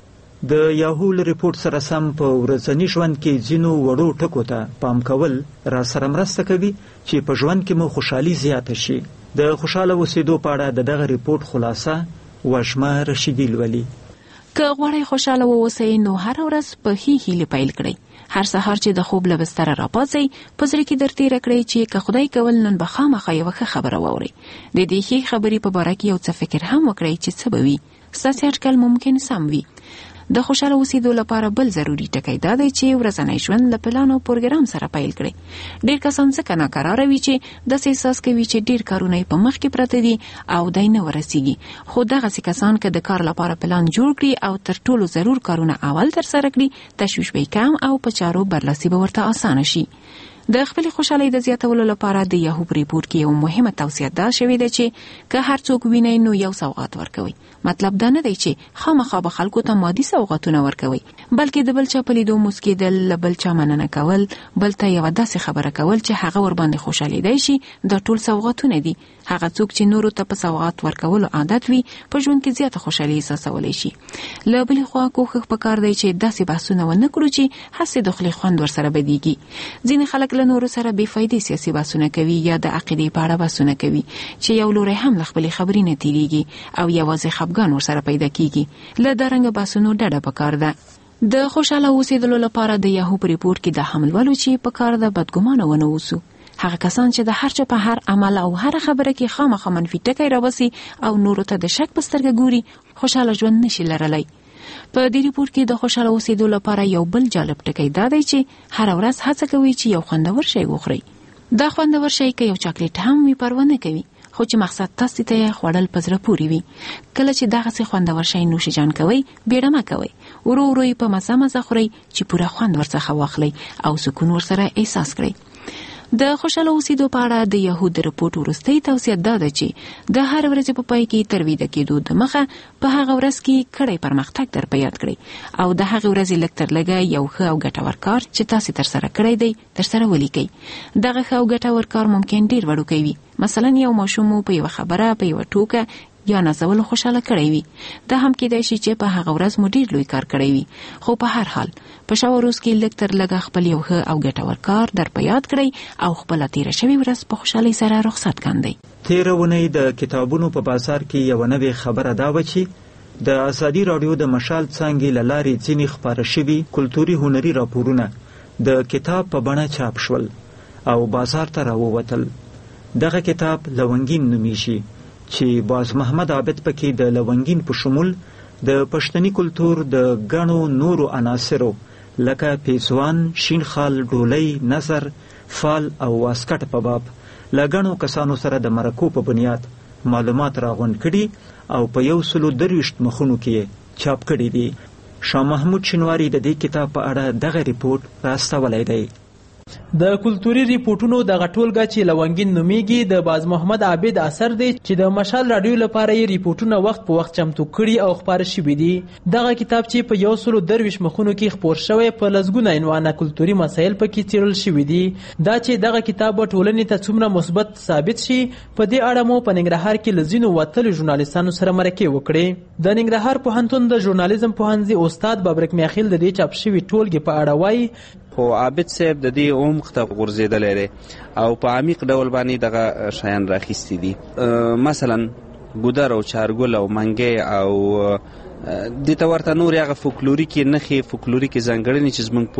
د یاهو له ریپورټ سره سم په ورځني ژوند کې ځینو وړو ټکو ته پام کول را سره مرسته کوي چې په ژوند کې مو خوشحالي زیاته شي. د خوشاله اوسېدو په اړه د دغه ریپورټ خلاصه وشمه رشیدي لولي. که غواړئ خوشاله واوسئ نو هره ورځ په ښې هیلې پیل کړئ. هر سهار چې د خوب له بستره راپاڅئ په زړه کې در تېره کړئ چې که خدای کول نن به خامخا یوه ښه خبره واورئ. د دې ښې خبرې په باره کې یو څه فکر هم وکړئ چې څه به وي. ستاسې اټکل ممکن سم وي. د خوشاله اوسېدو لپاره بل ضروري ټکی دا دی چې ورځنی ژوند له پلان او پروګرام سره پیل کړئ. ډېر کسان ځکه ناکراره وي چې داسې احساس کوي چې ډېر کارونه یې په مخ کې پراته دي او دی نه ورسیږي. خو دغسې کسان که د کار لپاره پلان جوړ کړي او تر ټولو ضرور کارونه اول ترسره کړي تشویش به کم او په چارو برلاسي به ورته اسانه شي. د خپل خوشحالۍ د زیاتولو لپاره د یاهو په ریپورټ کې یو مهمه توصیه دا شوې ده چې که هر څوک وینئ نو یو سوغات ورکوئ. مطلب دا نه دی چې خامخا به خلکو ته مادي سوغاتونه ورکوئ، بلکې د بل چا په لیدو موسکېدل، له بل چا مننه کول، بل ته یوه داسې خبره کول چې هغه ورباندې خوشحالېدی شي، دا ټول سوغاتونه دي. هغه څوک چې نورو ته په سوغات ورکولو عادت وي په ژوند کې زیاته خوشحالي احساسولی شي. له بلې خوا کوښښ پکار دی چې داسې بحثونه ونه کړو چې هسې د خولې خوند ورسره بدیږي. ځینې خلک له نورو سره بې فایدې سیاسي بحثونه کوي یا د عقیدې په اړه بحثونه کوي چې یو لوری هم له خپلې خبرې نه تېرېږي او یوازې خفګان ورسره پیدا کېږي. له دارنګه بحثونو ډډه پکار ده. د خوشحاله اوسېدلو لپاره د یاهو په ریپورټ کې دا هم لولو چې پکار ده بدګمانه ونه اوسو. هغه کسان چې د هر چا په هر عمل او هر خبره کې خامخا منفي ټکی راوباسي او نورو ته د شک په سترګه ګوري خوشحاله ژوند نشي لرلی. په دې ریپورټ کې د خوشاله اوسېدو لپاره یو بل جالب ټکی دا دی چې هر ورځ هڅه کوي چې یو خوندور شی وخورئ. دا خوندور شی که یو چاکلیټ هم وي پروا نه کوي، خو چې مقصد تاسې ته یې خوړل په زړه پورې وي. کله چې دغسې خوندور شی نوشیجان کوئ بیړه مه کوئ، ورو ورو یې په مزه مزه خورئ چې پوره خوند ورڅخه واخلئ او سکون ورسره احساس کړئ. د خوشاله اوسېدو په اړه د یهود د رپورټ وروستۍ توصیه دا ده چې د هر ورځې په پای کې تر ویده کېدو دمخه په هغه ورځ کې کړی پرمختګ در په یاد کړئ او د هغې ورځې لږ تر لږه یو ښه او ګټور کار چې تاسې ترسره کړی دی ترسره ولیکئ. دغه ښه او ګټور کار ممکن ډېر وړوکی وي، مثلا یو ماشوم په یوه خبره په یوه ټوکه یا نازولو خوشاله کړی وي. دا هم کېدای شي چې په هغه ورځ مو ډېر لوی کار کړی وي، خو په هر حال په شاوه روز کې لږ تر لږه خپل یو ښه او ګټور کار در په یاد کړئ او خپله تېره شوې ورځ په خوشحالۍ سره رخصت کاندئ. تېره اونۍ د کتابونو په بازار کې یوه نوې خبره دا وه چې د ازادي راډیو د مشال څانګې له لارې ځینې خپاره شوي کلتوري هنري راپورونه د کتاب په بڼه چاپ شول او بازار ته راووتل. دغه کتاب لونګین نومیږي چې باز محمد عابد پکې د لونګین په شمول د پښتني کلتور د ګڼو نورو عناصرو لکه پیزوان، شین خال، ډولۍ، نظر، فال او واسکټ په باب له ګڼو کسانو سره د مرکو په بنیاد معلومات راغونډ کړي او په یو سلو درویشت مخونو کې چاپ کړي دي. شاه محمود شینواري د دې کتاب په اړه دغه ریپورټ راستولی دی. د کلتوري ریپورټونو دغه ټولګه چې لونګین نومیږي د باز محمد عابد اثر دی چې د مشال راډیو لپاره یې ریپورټونه وخت په وخت چمتو کړي او خپاره شوي دي. دغه کتاب چې په یو سلو درویشت مخونو کې خپور شوی په لسګونه عنوانه کلتوري مسایل پکې څیړل شوي دي. دا چې دغه کتاب به ټولنې ته څومره مثبت ثابت شي په دې اړه مو په ننګرهار کې له ځینو وتلو ژورنالستانو سره مرکې وکړې. د ننګرهار پوهنتون د ژورنالیزم پوهنځي استاد بابرک میاخیل د دې چاپ شوي ټولګې په اړه وایي خو عابد صاحب د دې عمق ته غورځېدلی دی او په عمیق ډول باندې دغه شیان راخیستي دي. مثلا ګودر او چارګل او منګی او دې ته ورته نور هغه فولکلوریکې نښې فولکلوریکې ځانګړنې چې زموږ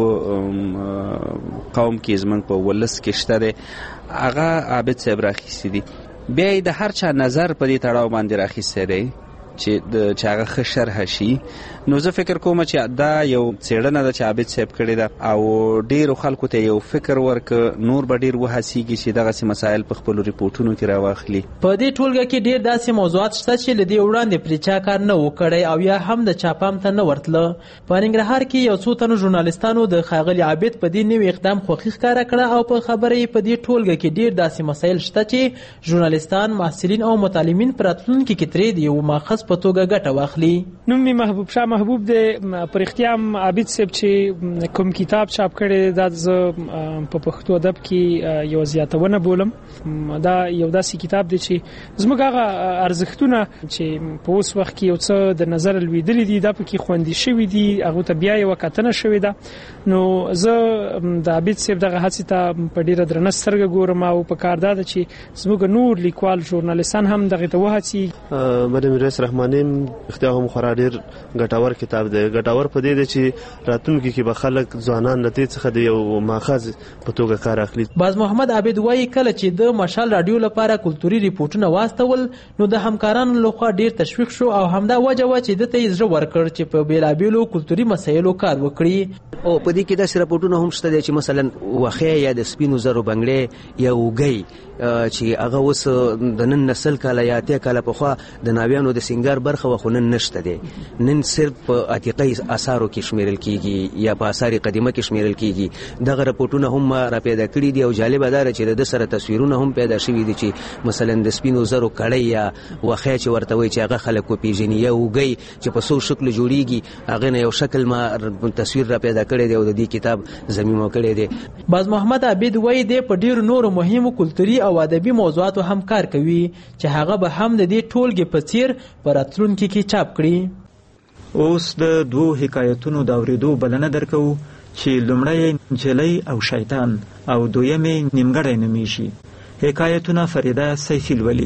په قوم کې زموږ په ولس کې شته دی هغه عابد صاحب راخیستي دي. بیا یې د هر چا نظر په دې تړاو باندې راخیستی دی چې د چې هغه ښه شرحه شي. نو زه فکر کوم چې دا یو څېړنه ده چې عابد صاحب کړې ده او ډېرو خلکو ته یو فکر ورکړه، نور به ډېر وهڅېږي چې دغسې مسایل په خپلو ریپورټونو کې راواخلي. په دې ټولګه کې ډېر داسې موضوعات شته چې له دې وړاندې پرې چا کار نه و کړی او یا هم د چا پام ته نه ورتله. په ننګرهار کې یو څو تنو ژورنالستانو د ښاغلي عابد په دې نوي اقدام خوښي ښکاره کړه او په خبره یې په دې ټولګه کې ډېر داسې مسایل شته چې ژورنالستان، محصلین او متعلمین په راتلونکي کې ترې د یو ماخذ په توګه ګټه واخلي. نوم مې محبوب شاه محبوب دی. پر اختیا عابد صاحب چې کوم کتاب چاپ کړی دا زه په پښتو ادب کې یو زیاتونه بولم. دا یو داسې کتاب دی چې زموږ هغه ارزښتونه چې په اوس وخت کې یو څه د نظر لوېدلي دي دا پکې خوندي شوي دي، هغو ته بیا یوه کتنه شوې ده. نو زه د عابد صاحب دغه هڅې ته په ډېره درنه سترګه ګورم او په کار دا ده چې زموږ نور لیکوال ژورنالستان هم دغې ته وهڅي. مریم میرویس رحماني اختیا هم خورا ډېر ګټور کتاب دی. ګټور په دې دی چې راتلونکي کې به خلک ځوانان له دې څخه د یو ماخذ په توګه کار اخلي. باز محمد عابد وایي کله چې د مشال راډیو لپاره کلتوري ریپورټونه واستول نو د همکارانو لخوا ډېر تشویق شو او همدا وجه وه چې ده ته یې زړه ورکړ چې په بېلابېلو کلتوري مسایلو کار وکړي. او په دې کې داسې راپورټونه هم شته دی چې مثلا وښې یا د سپینو زرو بنګړې یا اوږۍ چې هغه اوس د نن نسل کاله یا اتیا کاله پخوا د ناویانو د سینګار برخه وه خو نن نشته دی. نن صرف په عتیقي اثارو کې شمیرل کیږي یا په آثار قدیمه کې شمیرل کیږي. دغه راپورټونه هم را پیدا کړي دي او جالبه دا چې د سره تصویرونه هم پیدا شوي دي چې مثلا د سپینو زرو کړۍ یا وښې چې ورته وایي چې هغه خلک وپېژني یا اوږۍ چې په څو شکلو جوړیږي هغې نه یو شکل ما تصویر را پیدا کړی دی او د دې کتاب ضمیمه کړی دی. باز محمد عابد وایي دی په ډېرو نورو مهمو کلتوري او ادبي موضوعاتو هم کار کوي چې هغه به هم د دې ټولګې په څیر په راتلونکي کې چاپ کړي. اوس د دوو حکایتونو د اورېدو بلنه درکو چې لومړی نجلۍ او شیطان او دویمې نیمګړی نومیږي. حکایتونه فریده سیفي لولي.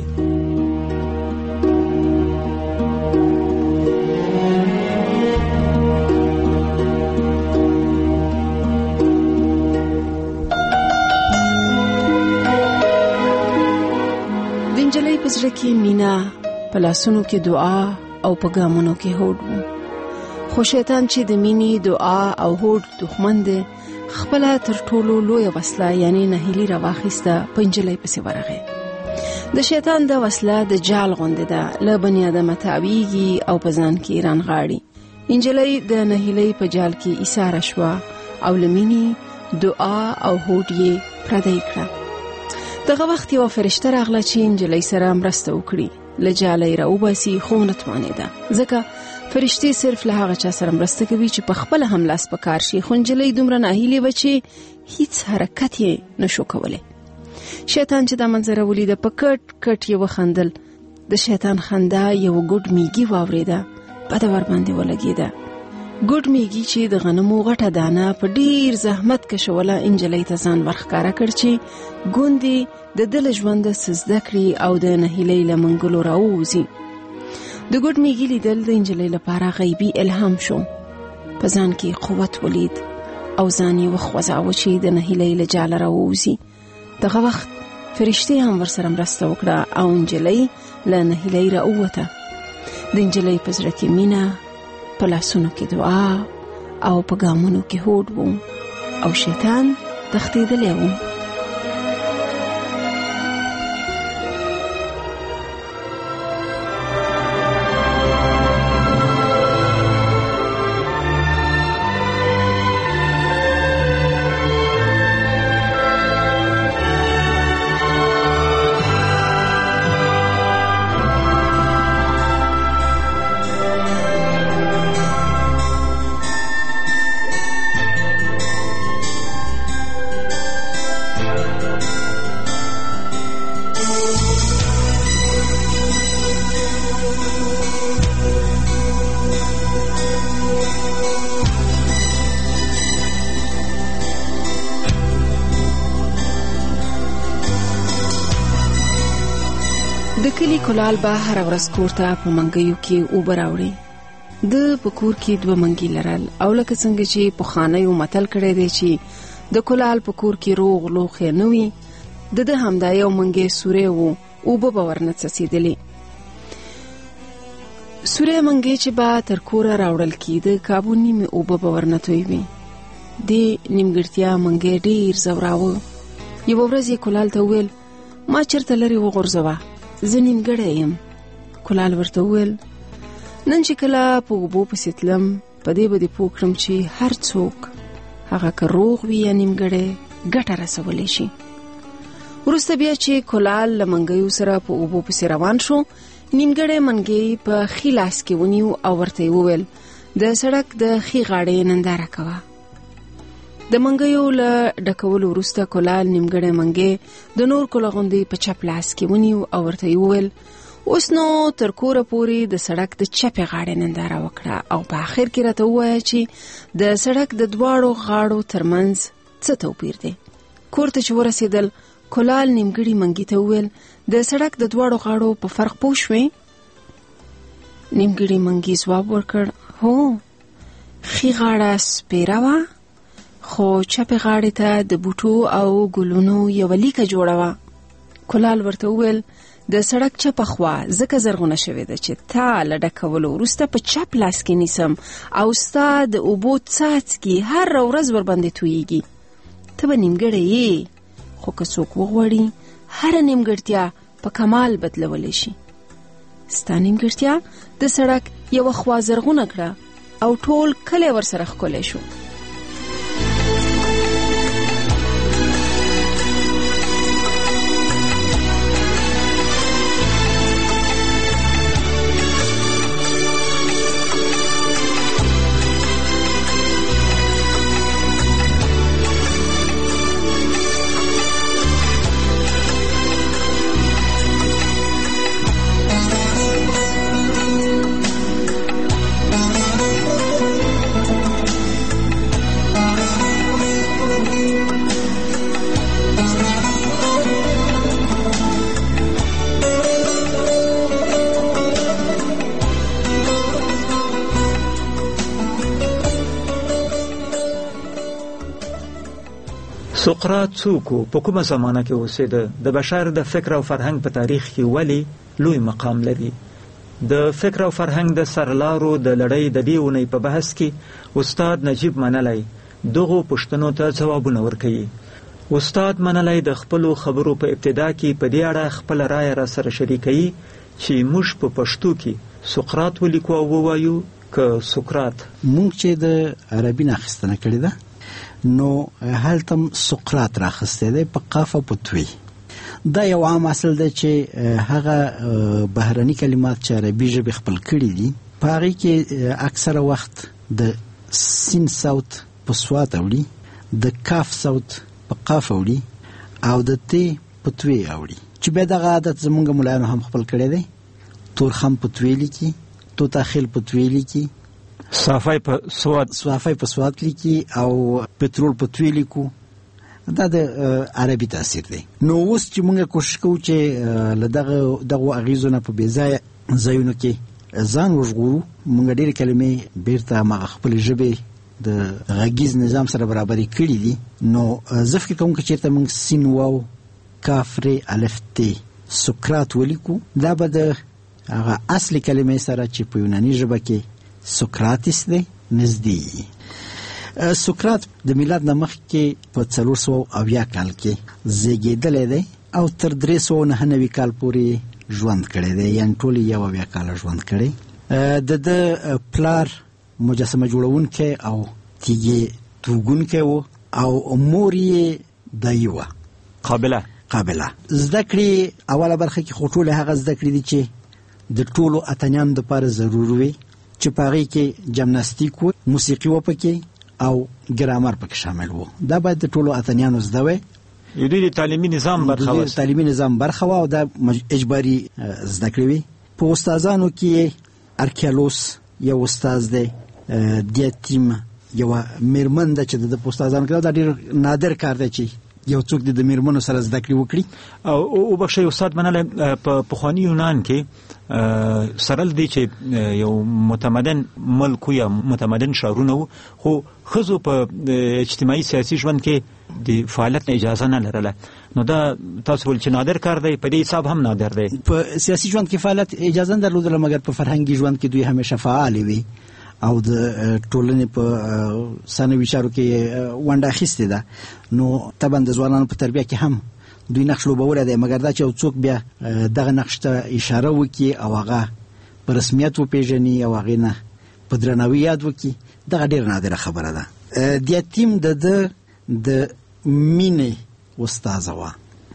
د نجلۍ په زړه کې مینا، په لاسونو کې دعا او په ګامونو کې هوډ وو. خو شیطان چې د مینې، دعا او هوډ دښمن دی خپله تر ټولو لویه وسله یعنی نهیلي راواخیسته په نجلۍ پسې ورغی. د شیطان د وسله د جال غوندې ده، له بني ادمه تاویږي او په ځان کې رانغاړي. نجلۍ د نهیلۍ په جال کې ایساره شوه او له مینې، دعا او هوډ یې پردی کړه. دغه وخت یو فرشته راغله چې نجلۍ سره مرسته وکړي. له جاله یې راوباسي خو نه توانېده، ځکه فرشتې صرف له هغه چا سره مرسته کوي چې په خپله هم لاس په کار شي. خو نجلۍ دومره ناهیلې وه چې هیڅ حرکت یې نشو کولی. شیطان چې دا منظره ولیده په کټ کټ یې وخندل. د شیطان خندا یو ګوډ میږي واورېده، بده ورباندې ولګېده. ګوډ میږي چې د غنمو غټه دانه په ډیر زحمت کشوله نجلۍ ته ځان ورښکاره کړ چې ګوندې د ده له ژونده څه زده کړي او د نهیلۍ له منګلو راووځي. د ګوډ میږي لیدل د نجلۍ لپاره غیبي الهام شو. په ځان کې قوت ولید او ځان یې وخوځاوه چې د نهیلۍ له جاله راووځي. دغه وخت فرشتې هم ورسره مرسته وکړه او نجلۍ له نهیلۍ راووته. د نجلۍ په زړه کې مینه، په لاسونو کې دعا او په ګامونو کې هوډ و او شیطان تښتېدلی و. د کلی کلال به هر ورځ کور ته په منګیو کې اوبه راوړي. د په کور کې دوه منګي لرل او لکه څنګه چې پخوانیو متل کړی دی چې د کلال په کور کې روغ لوښی نه وي، د ده همدا یو منګی سوری و، اوبه به ورنه څڅېدلې. سوری منګی چې به تر کوره راوړل کېده کابو نیمې اوبه به ورنه توی وي. دې نیمګړتیا منګی ډېر ځوراوه. یوه ورځ یې کلال ته وویل ما چېرته لرې وغورځوه، زه نیمګړی یم. کلال ورته وویل نن چې کله په اوبو پسې تلم په دې به دې پوه کړم چې هر څوک هغه که روغ وي یا نیمګړی ګټه رسولی شي. وروسته بیا چې کلال له منګیو سره په اوبو پسې روان شو، نیمګړی منګی په ښي لاس کې ونیو او ورته یې وویل د سړک د ښي غاړې ننداره کوه. د منګیو له ډکولو وروسته کلال نیمګړی منګی د نور کله غوندې په چپ لاس کې ونیو او ورته یې وویل اوس نو تر کوره پورې د سړک د چپې غاړې ننداره وکړه او په آخر کې راته ووایه چې د سړک د دواړو غاړو ترمنځ څه توپیر دی. کور ته چې ورسېدل کلال نیمګړي منګي ته وویل د سړک د دواړو غاړو په فرق پوه شوې؟ نیمګړي منګي ځواب ورکړ هو، ښي غاړه سپیره وه خو چپې غاړې ته د بوټو او ګلونو یوه لیکه جوړه وه. کلال ورته وویل د سړک چپه خوا ځکه زرغونه شوې ده چې تا له ډکولو وروسته په چپ لاس کې نیسم او ستا د اوبو څاڅکي هره ورځ ورباندې تویېږي. ته به نیمګړی یې، خو که څوک وغواړي هره نیمګړتیا په کمال بدلولی شي. ستا نیمګړتیا د سړک یوه خوا زرغونه کړه او ټول کلی ورسره ښکلی شو. سقراط څوک و؟ په کومه زمانه کې اوسېده؟ د بشر د فکر او فرهنګ په تاریخ کې ولې لوی مقام لري؟ د فکر او فرهنګ د سرلارو د لړۍ د دې اونۍ په بحث کې استاد نجیب منلی دغو پوښتنو ته ځوابونه ورکوي. استاد منلی د خپلو خبرو په ابتدا کې په دې اړه خپله رایه را سره شریکوي چې موږ په پښتو کې سقراط ولیکو او ووایو که سقراط. موږ چې د عربي نه اخیستنه کړې ده نو هلته سقراط راخسته دی په قاف او په توی. دا یو عام اصل دی چې هغه بهرني کلمات چې عربي ژبې خپل کړي دي په هغې کې اکثره وخت د سین صوت په سوات اوړي، د کاف صوت په قاف اوړي او د تی په توی اوړي، چې بیا دغه عادت زمونږ ملایانو هم خپل کړی دی. تورخم په توی لیکي، توتاخیل په توی لیکي، صافی په سواد صافی په سواد لیکي او پټرول په توی لیکو. دا د عربي تاثیر دی. نو اوس چې موږ کوشش کوو چې له دغه دغه اغیزو نه په بې ځایه ځایونو کې ځان وژغورو، موږ ډېرې کلمې بیرته هماغه خپلې ژبې د غږیز نظام سره برابرې کړي دي. نو زه فکر کوم که چېرته موږ سین واو کاف ری الف تی سقراط ولیکو، دا به د هغه اصلي کلمې سره چې په یوناني ژبه کې سقراطس دی نږدې. سقراط د میلاد نه مخکې په څلور سوه اویا کال کې زیږېدلی دی او تر درې سوه نهه نوي کال پورې ژوند کړی دی، یعنې ټول یو اویا کاله ژوند کړی. د ده پلار مجسمه جوړونکی او تیږې توږونکی و او مور یې دایي وه قابله قابله. زده کړې اوله برخه کې خو ټولې هغه زده کړې دي چې د ټولو اتنیانو دپاره ضرور وي، چې په هغې کې جمناستیک و، موسیقي و پکې او ګرامر پکې شامل و. دا باید د ټولو اتنیانو زده وي. یو دوی د تعلیمي نظام برخه و، د تعلیمي نظام برخه و او دا اجباري زده کړې وي. په استادانو کې ارکیالوس یو استاز دی، دیاتیم یوه میرمن ده چې د په استادانو کې دا ډېر نادر کار دی چې یو څوک د میرمنو سره زده کړې وکړي. او وبخښئ استاد منلی، په پخواني یونان کې سره له دې چې یو متمدن ملک یا متمدن ښارونه وو، خو ښځو په اجتماعي سیاسي ژوند کې د فعالیت نه اجازه نه لرله. نو دا تاسو ویل چې نادر کار دی، په دې حساب هم نادر دی. په سیاسي ژوند کې فعالیت اجازه نه درلودله، مګر په فرهنګي ژوند کې دوی همیشه فعالې وي او د ټولنې په ثانوي چارو کې ونډه اخیستې ده. نو طبعا د ځوانانو په تربیه کې هم دوی نقش لوبولی دی، مګر دا چې یو څوک بیا دغه نقش ته اشاره وکړي او هغه په رسمیت وپېژني او هغې نه په درناوي یاد وکړي، دغه ډېره نادره خبره ده. دیاتیم د ده د مینې استازه وه.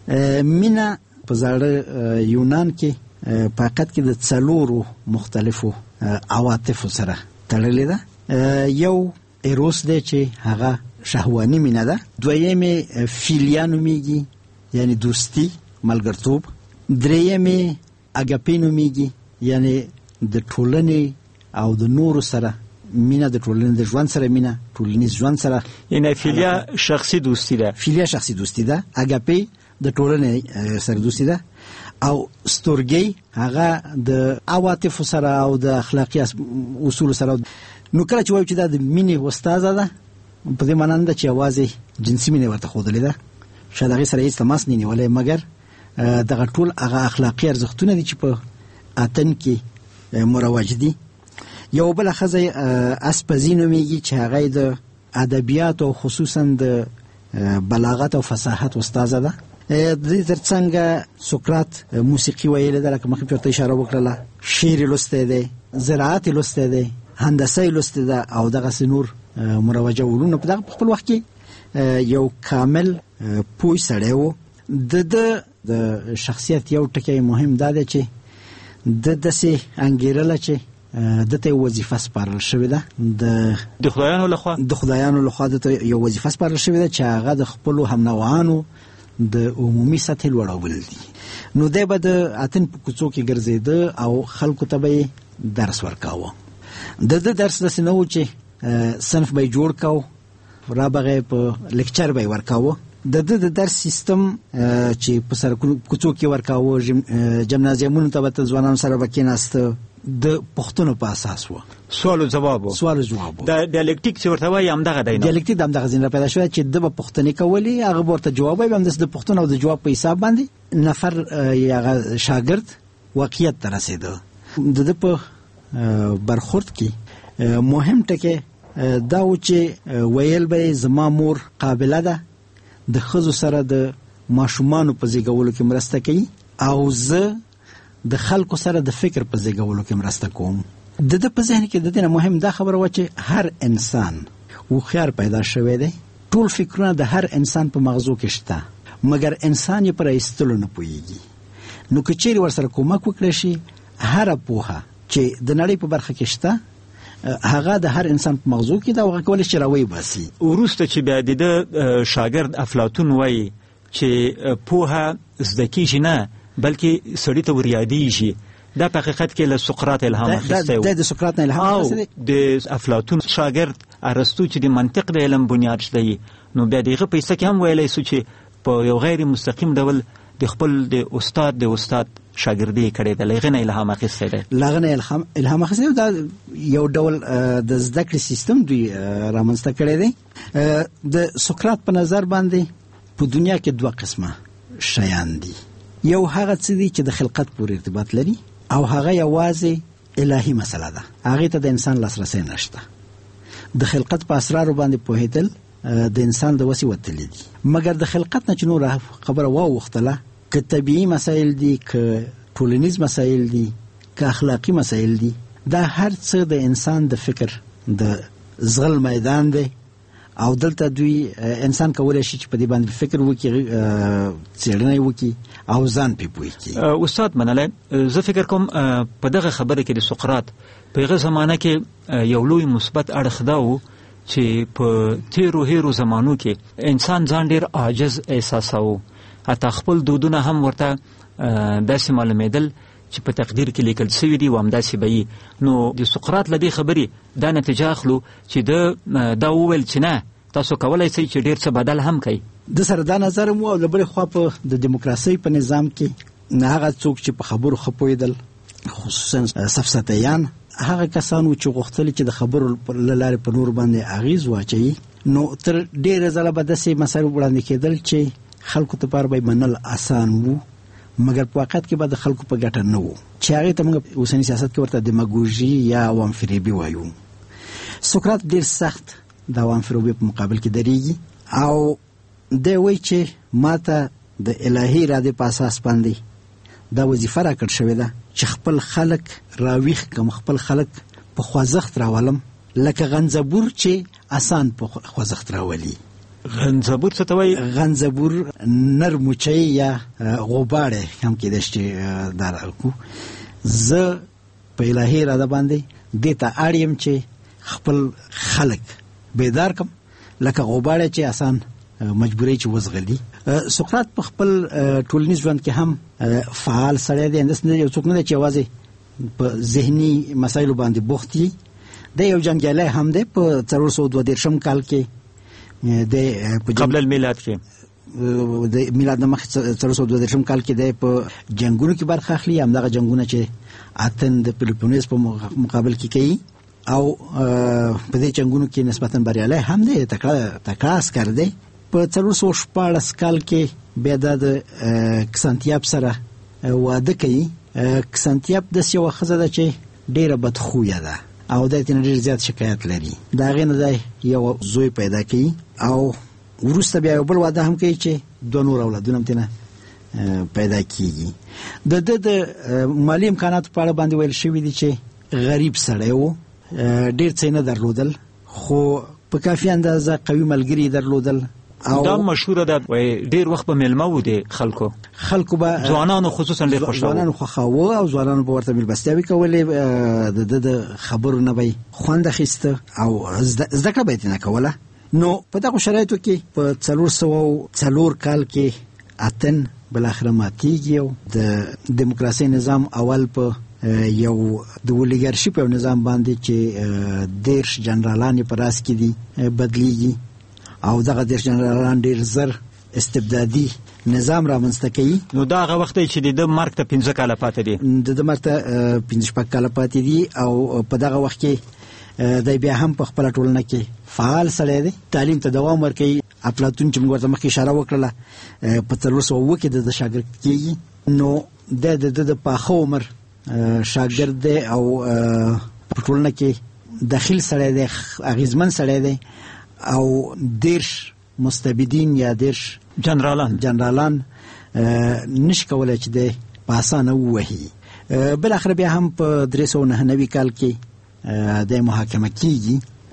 مینه په زاړه یونان کې په حقیقت کې د څلورو مختلفو عواطفو سره تړلې ده. یو ایروس دی چې هغه شهواني مینه ده، دویم یې فیلیا نومیږي یعنی دوستی ملګرتوب، دریم یې اګاپې نومیږي یعنی د ټولنې او د نورو سره مینه، د ټولنې د ژوند سره مینه، ټولنیز ژوند سره. یعنی فیلیا شخصي دوستی ده، فیلیا شخصي دوستی ده، اګاپې د ټولنې سره دوستی ده، او ستورګي هغه د عواطفو سره او د اخلاقي اصولو سره. نو کله چې وایو چې دا د مینې استازه ده، په دې معنا نه ده چې یوازې جنسي مینې ورته ښودلې ده، شاید هغې سره هېڅ تماس نه نیولی، مګر دغه ټول هغه اخلاقي ارزښتونه دي چې په اتن کې مروج دي. یو بله ښځه اسپزي نومیږي چې هغه د ادبیاتو او خصوصا د بلاغت او فصاحت استازه ده. د دې ترڅنګ سقراط موسیقي ویلې ده، لکه مخکې ورته اشاره وکړله، شعر یې لوستی دی، زراعت یې لوستی دی، هندسه یې لوستې ده او دغسې نور مروجه علوم. په دغه خپل وخت کې یو کامل پوه سړی و. د ده د شخصیت یو ټکی مهم دا دی چې د داسې انګېرله چې دته وظیفه سپارل شوې ده د د خدایانو لخوا د خدایانو لخوا دته یو وظیفه سپارل شوې ده چې هغه د خپلو همنوعانو د عمومي سطحې لوړول دي. نو دی به د اتن په کوڅو کې ګرځېده او خلکو ته به درس ورکاوه. د ده درس داسې نه و چې صنف به یې جوړ کاو، را به په لیکچر به یې ورکاوه. د ده د درس سیستم چې په سرکونو کوڅو کې ورکاوه، جمنازیمونو ته به ته ځوانانو سره به کېناسته، د پوښتنو په اساس و، سوال او جواب و سوال او جواب و. د ډیالکټیک چې ورته وایي همدغه دی. ډیالکټیک د همدغه ځای نه پیدا شوی چې ده به پوښتنې کولې، هغه به ورته جواب وایي، همداسې د پوښتنو او د جواب په حساب باندې نفر هغه شاګرد واقعیت ته رسېده. د ده په برخورد کې مهم ټکی دا و چې ویل به زما مور قابله ده، د ښځو سره د ماشومانو په زیږولو کې مرسته کوي او زه د خلکو سره د فکر په زیږولو کې مرسته کوم. د ده په ذهن کې د دې نه مهم دا خبره وه چې هر انسان هوښیار پیدا شوی دی. ټول فکرونه د هر انسان په مغزو کې شته، مګر انسان یې پر ایستلو نه پوهیږي. نو که چیرې ورسره کومک وکړی شي، هره پوهه چې د نړۍ په برخه کې شته هغه د هر انسان په مغزو کې دا هغه کولی شي راوی باسي. وروسته چې بیا د ده شاګرد افلاطون وایي چې پوهه زده کېږي نه بلکې سړي ته وریادېږي، دا په حقیقت کې له سقراط الهام اخیستی و. دا د سقراط نه الهام اخیستی دی. د افلاطون شاګرد ارسطو چې د منطق د علم بنیاد شته، نو بیا د هغه په حصه کې هم ویلی سو چې په یو غیر مستقیم ډول د خپل د استاد د استاد شاګردي کړې ده، له هغې نه الهام اخیستی دی. له هغه نه الهام اخیستی دی. دا یو ډول د زده کړې سیستم دوی رامنځته کړی دی. د سقراط په نظر باندې په دنیا کې دوه قسمه شیان دي. یو هغه څه دي چې د خلقت پورې ارتباط لري، او هغه یوازې الهي مسله ده، هغې ته د انسان لاسرسی نشته. د خلقت په اسرارو باندې پوهېدل د انسان د وسې وتلي دي. مګر د خلقت نه چې نور خبره واوښتله، که طبیعي مسایل دي، که ټولنیز مسایل دي، که اخلاقي مسایل دي، دا هر څه د انسان د فکر د زغل میدان دی. او دلته دوی انسان کولی شي چې په دې باندې فکر وکړي، څېړنه وکړي او ځان پې پوه کړي. استاد منلی، زه فکر کوم په دغه خبره کې د سقراط په هغه زمانه کې یو لوی مثبت اړخ دا و چې په تیرو هیرو زمانو کې انسان ځان ډېر عاجز احساساوه، حتی خپل دودونه هم ورته داسې معلومېدل چې په تقدیر کې لیکل شوي دي او همداسې به یي. نو د سقراط له دې خبرې دا نتیجه اخلو چې ده دا وویل چې نه، تاسو کولی شئ چې ډېر څه بدل هم کوي. د سره دا نظر مو، او له بلې خوا په د دیموکراسۍ په نظام کې هغه څوک چې په خبرو ښه پوهېدل، خصوصا سفسطیان، هغه کسان و چې غوښتل چې د خبرو له لارې په نور باندې اغېز واچوي، نو تر ډېره ځله به داسې مسایل وړاندې کېدل چې خلکو لپاره به یې منل اسان وو، مګر په واقعیت کې به د خلکو په ګټه نه وو، چې هغې ته موږ اوسني سیاست کې ورته دماګوژي یا عوامفریبي وایو. سقراط ډېر سخت د عوامفریبي په مقابل کې درېږي، او دی وایي چې ما ته د الهي ارادې په اساس باندې دا وظیفه راکړل شوې ده چې خپل خلک راویښ کړم، خپل خلک په خوځښت راولم، لکه غنځبور چې اسان په خوځښت راولي. غنځبور څه ته وایي؟ غنځبور نر موچی یا غوباړی هم کېدای شي چې دا راکړو. زه په الهي اراده باندې دې ته اړ یم چې خپل خلک بیدار کم، لکه غوباړی چې اسان مجبوري چې وزغلي. سقراط په خپل ټولنیز ژوند کې هم فعال سړی دی، انداس نه یو څوک نه دی چې یوازې په ذهني مسایلو باندې بوخت وي. دی یو جنګیالی هم دی. په څلور سوه دوه دېرشم کال کې د قبل المیلاد کې د میلاد نه مخکې څلور سوه دوه دېرشم کال کې دی په جنګونو کې برخه اخلي، همدغه جنګونه چې اتن د پیلوپونیز په مقابل کې کوي، او په دې جنګونو کې نسبتا بریالی هم دی، تکړه تکړه عسکر دی. په څلور سوه شپاړس کال کې بیا د کسانتیاپ سره واده کوي. کسانتیاپ داسې یوه ښځه ده چې ډېره بدخویه ده او دی ترې ډېر زیات شکایت لري. د هغې نه دی یو زوی پیدا کوي، او وروسته بیا یو بل واده هم کوي چې دوه نور اولادونه هم ترې پیدا کیږي. د ده د مالي امکاناتو په اړه باندې ویل شوي دي چې غریب سړی و، ډېر څه یې نه درلودل، خو په کافي اندازه قوي ملګري درلودل. دا مشهوره ده، ډېر وخت به میلمه و د خلکو خلکو به ځوانانو خصوصا ډېر خوښاوه، ځوانانو خوښاوه او ځوانانو به ورته میلمستیاوې کولې، د ده د خبرو نه به یې خوند اخیسته او زده کړه به یې ترېنه کوله. نو په دغو شرایطو کې په څلور سوه څلور کال کې اتن بالاخره ماتېږي، او د دیموکراسۍ نظام اول په یو د ولیګرشپ یو نظام باندې چې دېرش جنرالان یې په راس کې دي بدلیږي، او دغه دېرش جنرالان ډېر زر استبدادي نظام رامنځته کوي. نو دا هغه وخت دی چې د ده مرګ ته پنځه کاله پاتې دي. د ده مرګ ته پنځه شپږ کاله پاتې دي، او په دغه وخت کې دی بیا هم په خپله ټولنه کې فعال سړی دی، تعلیم ته دوام ورکوي. افلاطون چې موږ ورته مخکې اشاره وکړله په څلور سوه اووه کې د ده شاګرد کېږي. نو دی د ده د پاخه عمر شاګرد دی، او په ټولنه کې دخیل سړی دی، اغېزمن سړی دی، او دېرش مستبدین یا دېرش جنرالان جنرالان نشي کولی چې دی په اسانه ووهي. بالاخره بیا هم په درې سوه نهه نوي کال کې دی محاکمه کېږي،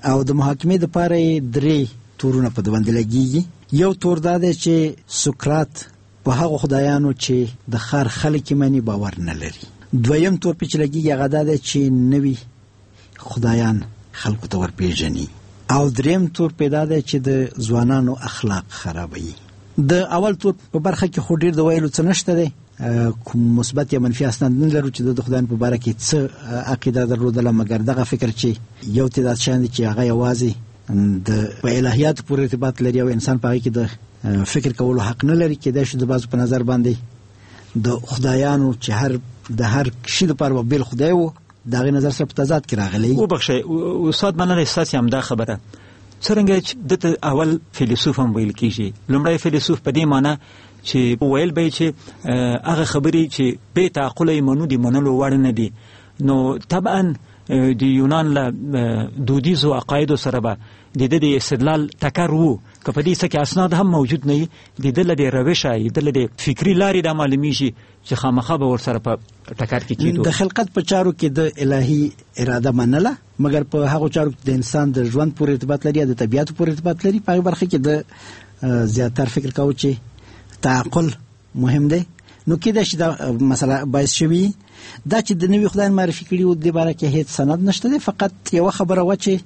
او د محاکمې دپاره یې درې تورونه په ده باندې لګېږي. یو تور دا دی چې سقراط په هغو خدایانو چې د ښار خلک یې مني باور نه لري. دویم تور پې چې لګېږي هغه دا دی چې نوي خدایان خلکو ته ورپېژني. او دریم تور پیدا دی چې د ځوانانو اخلاق خرابوي. د اول تور په برخه کې خو ډېر د ویلو څه نشته دی، کوم مثبت یا منفي اسناد نه لرو چې د خدایانو په باره کې څه عقیده درلودله، مګر دغه فکر چې یو تعداد شیان دي چې هغه یوازې د په الهیاتو پورې ارتباط لري او انسان په هغې کې د فکر کولو حق نه لري. کیدای شي د بعضو په نظر باندې د خدایانو چې هر د هر شي دپاره به بېل خدای و د هغې نظر سره په تضاد کې راغلی. وبخښئ استاد منلی، ستاسې همدا خبره څرنګه چې دته اول فیلسوف هم ویل کېږي. لومړی فیلسوف په دې معنی چې ویل به چې هغه خبرې چې بې تعقله یې منو د منلو وړ نه دي. نو طبعا د یونان له دودیزو عقایدو سره به د ده د استدلال ټکر وو، که په دې څه کې اسناد هم موجود نه وي، د ده له د روشه د ده له د فکري لارې دا معلومیږي چې خامخا به ورسره په ټکر کې کېدو. د خلقت په چارو کې د الهي اراده منله، مګر په هغو چارو کې د انسان د ژوند پورې ارتباط لري یا د طبیعتو پورې ارتباط لري، په هغې برخه کې د زیاتر فکر کوو چې تعقل مهم دی. نو کېدای شي دا مسله باعث شوي دا چې د نوي خدایان معرفي کړي و دې باره کې هیڅ سند نشته دی. فقط یوه خبره وه چې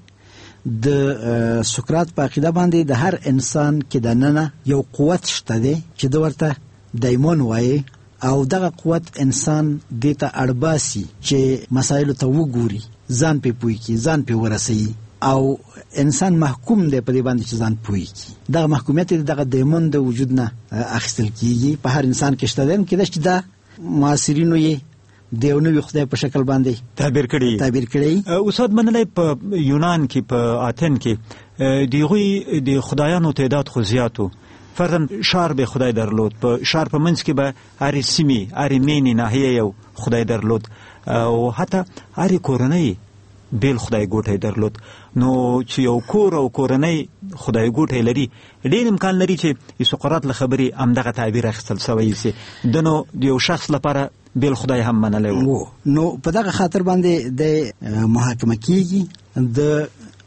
د سقراط په عقیده باندې د هر انسان کې دننه یو قوت شته دی چې ده ورته دایمون وایي، او دغه قوت انسان دې ته اړباسي چې مسایلو ته وګوري، ځان پې پوه کړي، ځان پې ورسوي، او انسان محکوم دی په دې باندې چې ځان پوه کړي. دغه محکومیت یې دغه دایمون د وجود نه اخیستل کېږي، په هر انسان کې شته دی. کېدای شي دا معاصرینو یې د یو نوي خدای په شکل باندې تعبیر کړي تعبیر کړي. استاد منلی، په یونان کې په آتن کې د هغوی د خدایانو تعداد خو زیاتو. فرضاً ښار به خدای درلود، په ښار په منځ کې به هرې سیمې هرې مینې ناحیې یو خدای درلود، او حتی هرې کورنۍ بیل خدای ګوټی درلود. نو چې یو کور او کورنۍ خدای ګوټی لري، ډېر امکان لري چې سقراط له خبرې همدغه تعبیر اخیستل سوی سي. د نو د یو شخص لپاره بیل خدای هم منلی و. نو په دغه خاطر باندې د محاکمه کېږي. د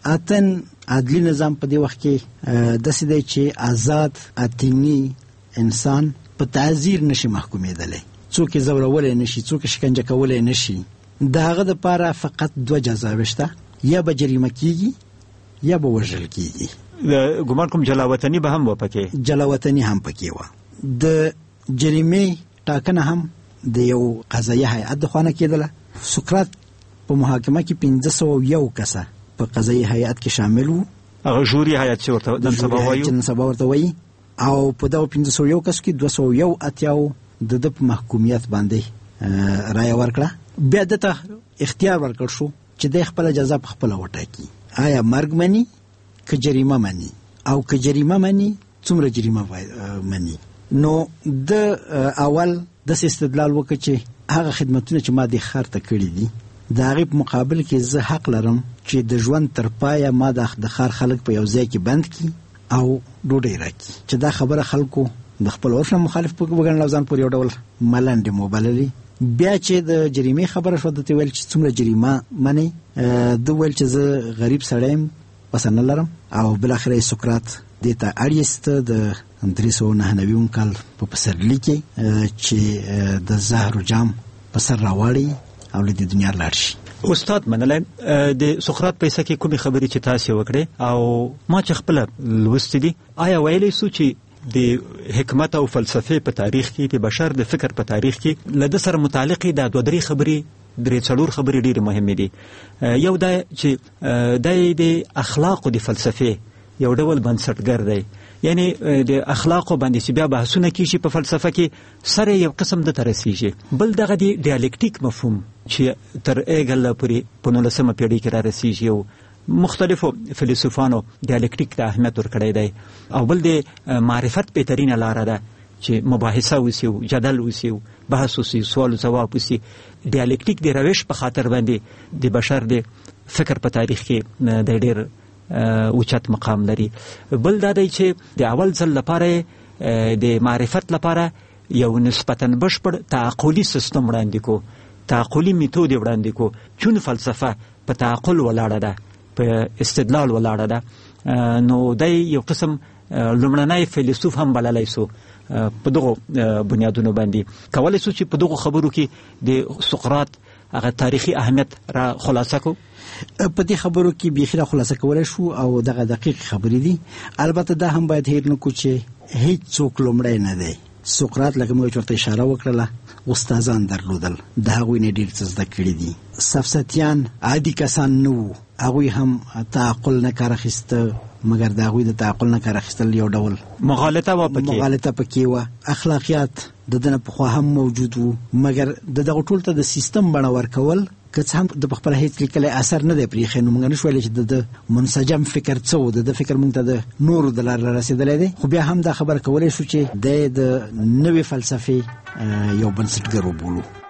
اتن عدلی نظام په دې وخت کې داسې دی چې آزاد اتني انسان په تعزیر نشي محکومېدلی، څوک یې ځورولی نشي، څوک یې شکنجه کولی نشي. د هغه دپاره فقط دوه جزاوې شته، یا به جریمه کېږي یا به وژل کېږي. ګمان کوم جلاوطني به هم و پکې، جلاوطني هم پکې وه. د جریمې ټاکنه هم د یو قضایي هیئت د خوا نه کېدله. سقراط په محاکمه کې پنځه سوه یو کسه په قضایي هیئت کې شامل وو، هغه ژوري هیئت چې ورته نن سبا وایو نن سبا ورته وایي. او په دغو پنځه سوه یو کسو کې دوه سوه یو اتیاو د ده په محکومیت باندې رایه ورکړه. بیا ده ته اختیار ورکړ شو چې دی خپله جزا په خپله وټاکي، آیا مرګ مني که جریمه مني، او که جریمه مني څومره جریمه مني. نو د اول داسې استدلال وکړه چې هغه خدمتونه چې ما دې ښار ته کړي دي، د هغې په مقابل کې زه حق لرم چې د ژوند تر پایه ما د ښار خلک په یو ځای کې بند کړي او ډوډۍ راکړي. چې دا خبره خلکو د خپل عرف نه مخالف وګڼل او ځان پورې یو ډول ملنډې مو بللې. بیا چې د جریمې خبره شوه، ده ته ویل چې څومره جریمه منئ. ده ویل چې زه غریب سړی یم، پسه نه لرم. او بالاخره یې سقراط دې ته اړ ایسته د درې سوه نهه نوي کال په پسرلي کې چې د زهر و جام په سر راواړي او له دې دنیا لاړ شي. استاد منلی، د سقراط په کیسه کې کومې خبرې چې تاسې وکړې او ما چې خپله لوستې دي، آیا ویلی سو چې د حکمت او فلسفې په تاریخ کې، د بشر د فکر په تاریخ کې له ده سره متعلقې دا دوه درې خبرې درې څلور خبرې ډېرې مهمې دي. یو دا چې دی د اخلاقو د فلسفې یو ډول بنسټګر دی، یعنی د اخلاقو باندې چې بیا بحثونه کیږي په فلسفه کې سره یو قسم د ته رسیږي. بل دغه د ډیالکټیک مفهوم چې تر ایګل پورې په نولسمه پیړۍ کې را رسیږي او مختلفو فیلسوفانو ډیالکټیک ته اهمیت ورکړی دی. او بل د معرفت بهترینه لاره ده چې مباحثه وسي او جدل وسي او بحث وسي، سوال ځواب وسي. ډیالکټیک د روش په خاطر باندې د بشر د فکر په تاریخ کې د ډېر اوچت مقام لري. بل دا دی چې د اول ځل لپاره د معرفت لپاره یو نسبتاً بشپړ تعقلي سیستم وړاندې کو، تعقلي میتود وړاندې کو، چون فلسفه په تعقل ولاړه ده. په استدلال ولاړه ده. نو د یو قسم لومړنی فیلسوف هم بللی سو په دغو بنیادونو باندې. کولی سو چې په دغو خبرو کې د سقراط هغه تاریخي اهمیت را خلاصه کو؟ په دې خبرو کې بیخي را خلاصه کولای شو او دغه دقیق خبرې دي. البته دا هم باید هیر نکړو چې هیڅ څوک لومړی نه دی. سقراط لکه موږ ورته اشاره وکړله استادان درلودل، د هغوی نه ډېر څه زده کړي دي. سفسطیان عادي کسان نه وو، هغوی هم تعقل نه کار اخیسته، مګر د هغوی د تعقل نه کار اخیستل یو ډول مغالطه وه پکې مغالطه پکې وه. اخلاقیات د ده نه پخوا هم موجود وو، مګر د دغه ټول ته د سیستم بڼه ورکول که څه هم د پخپله هیڅ لیکلی اثر نه دی پرېښی، نو موږ نه شو ویلی چې د ده منسجم فکر څه و، د ده فکر موږ ته د نورو د لارې را رسېدلی دی. خو بیا هم دا خبره کولی شو چې دی د نوې فلسفې یو بنسټګر وبولو.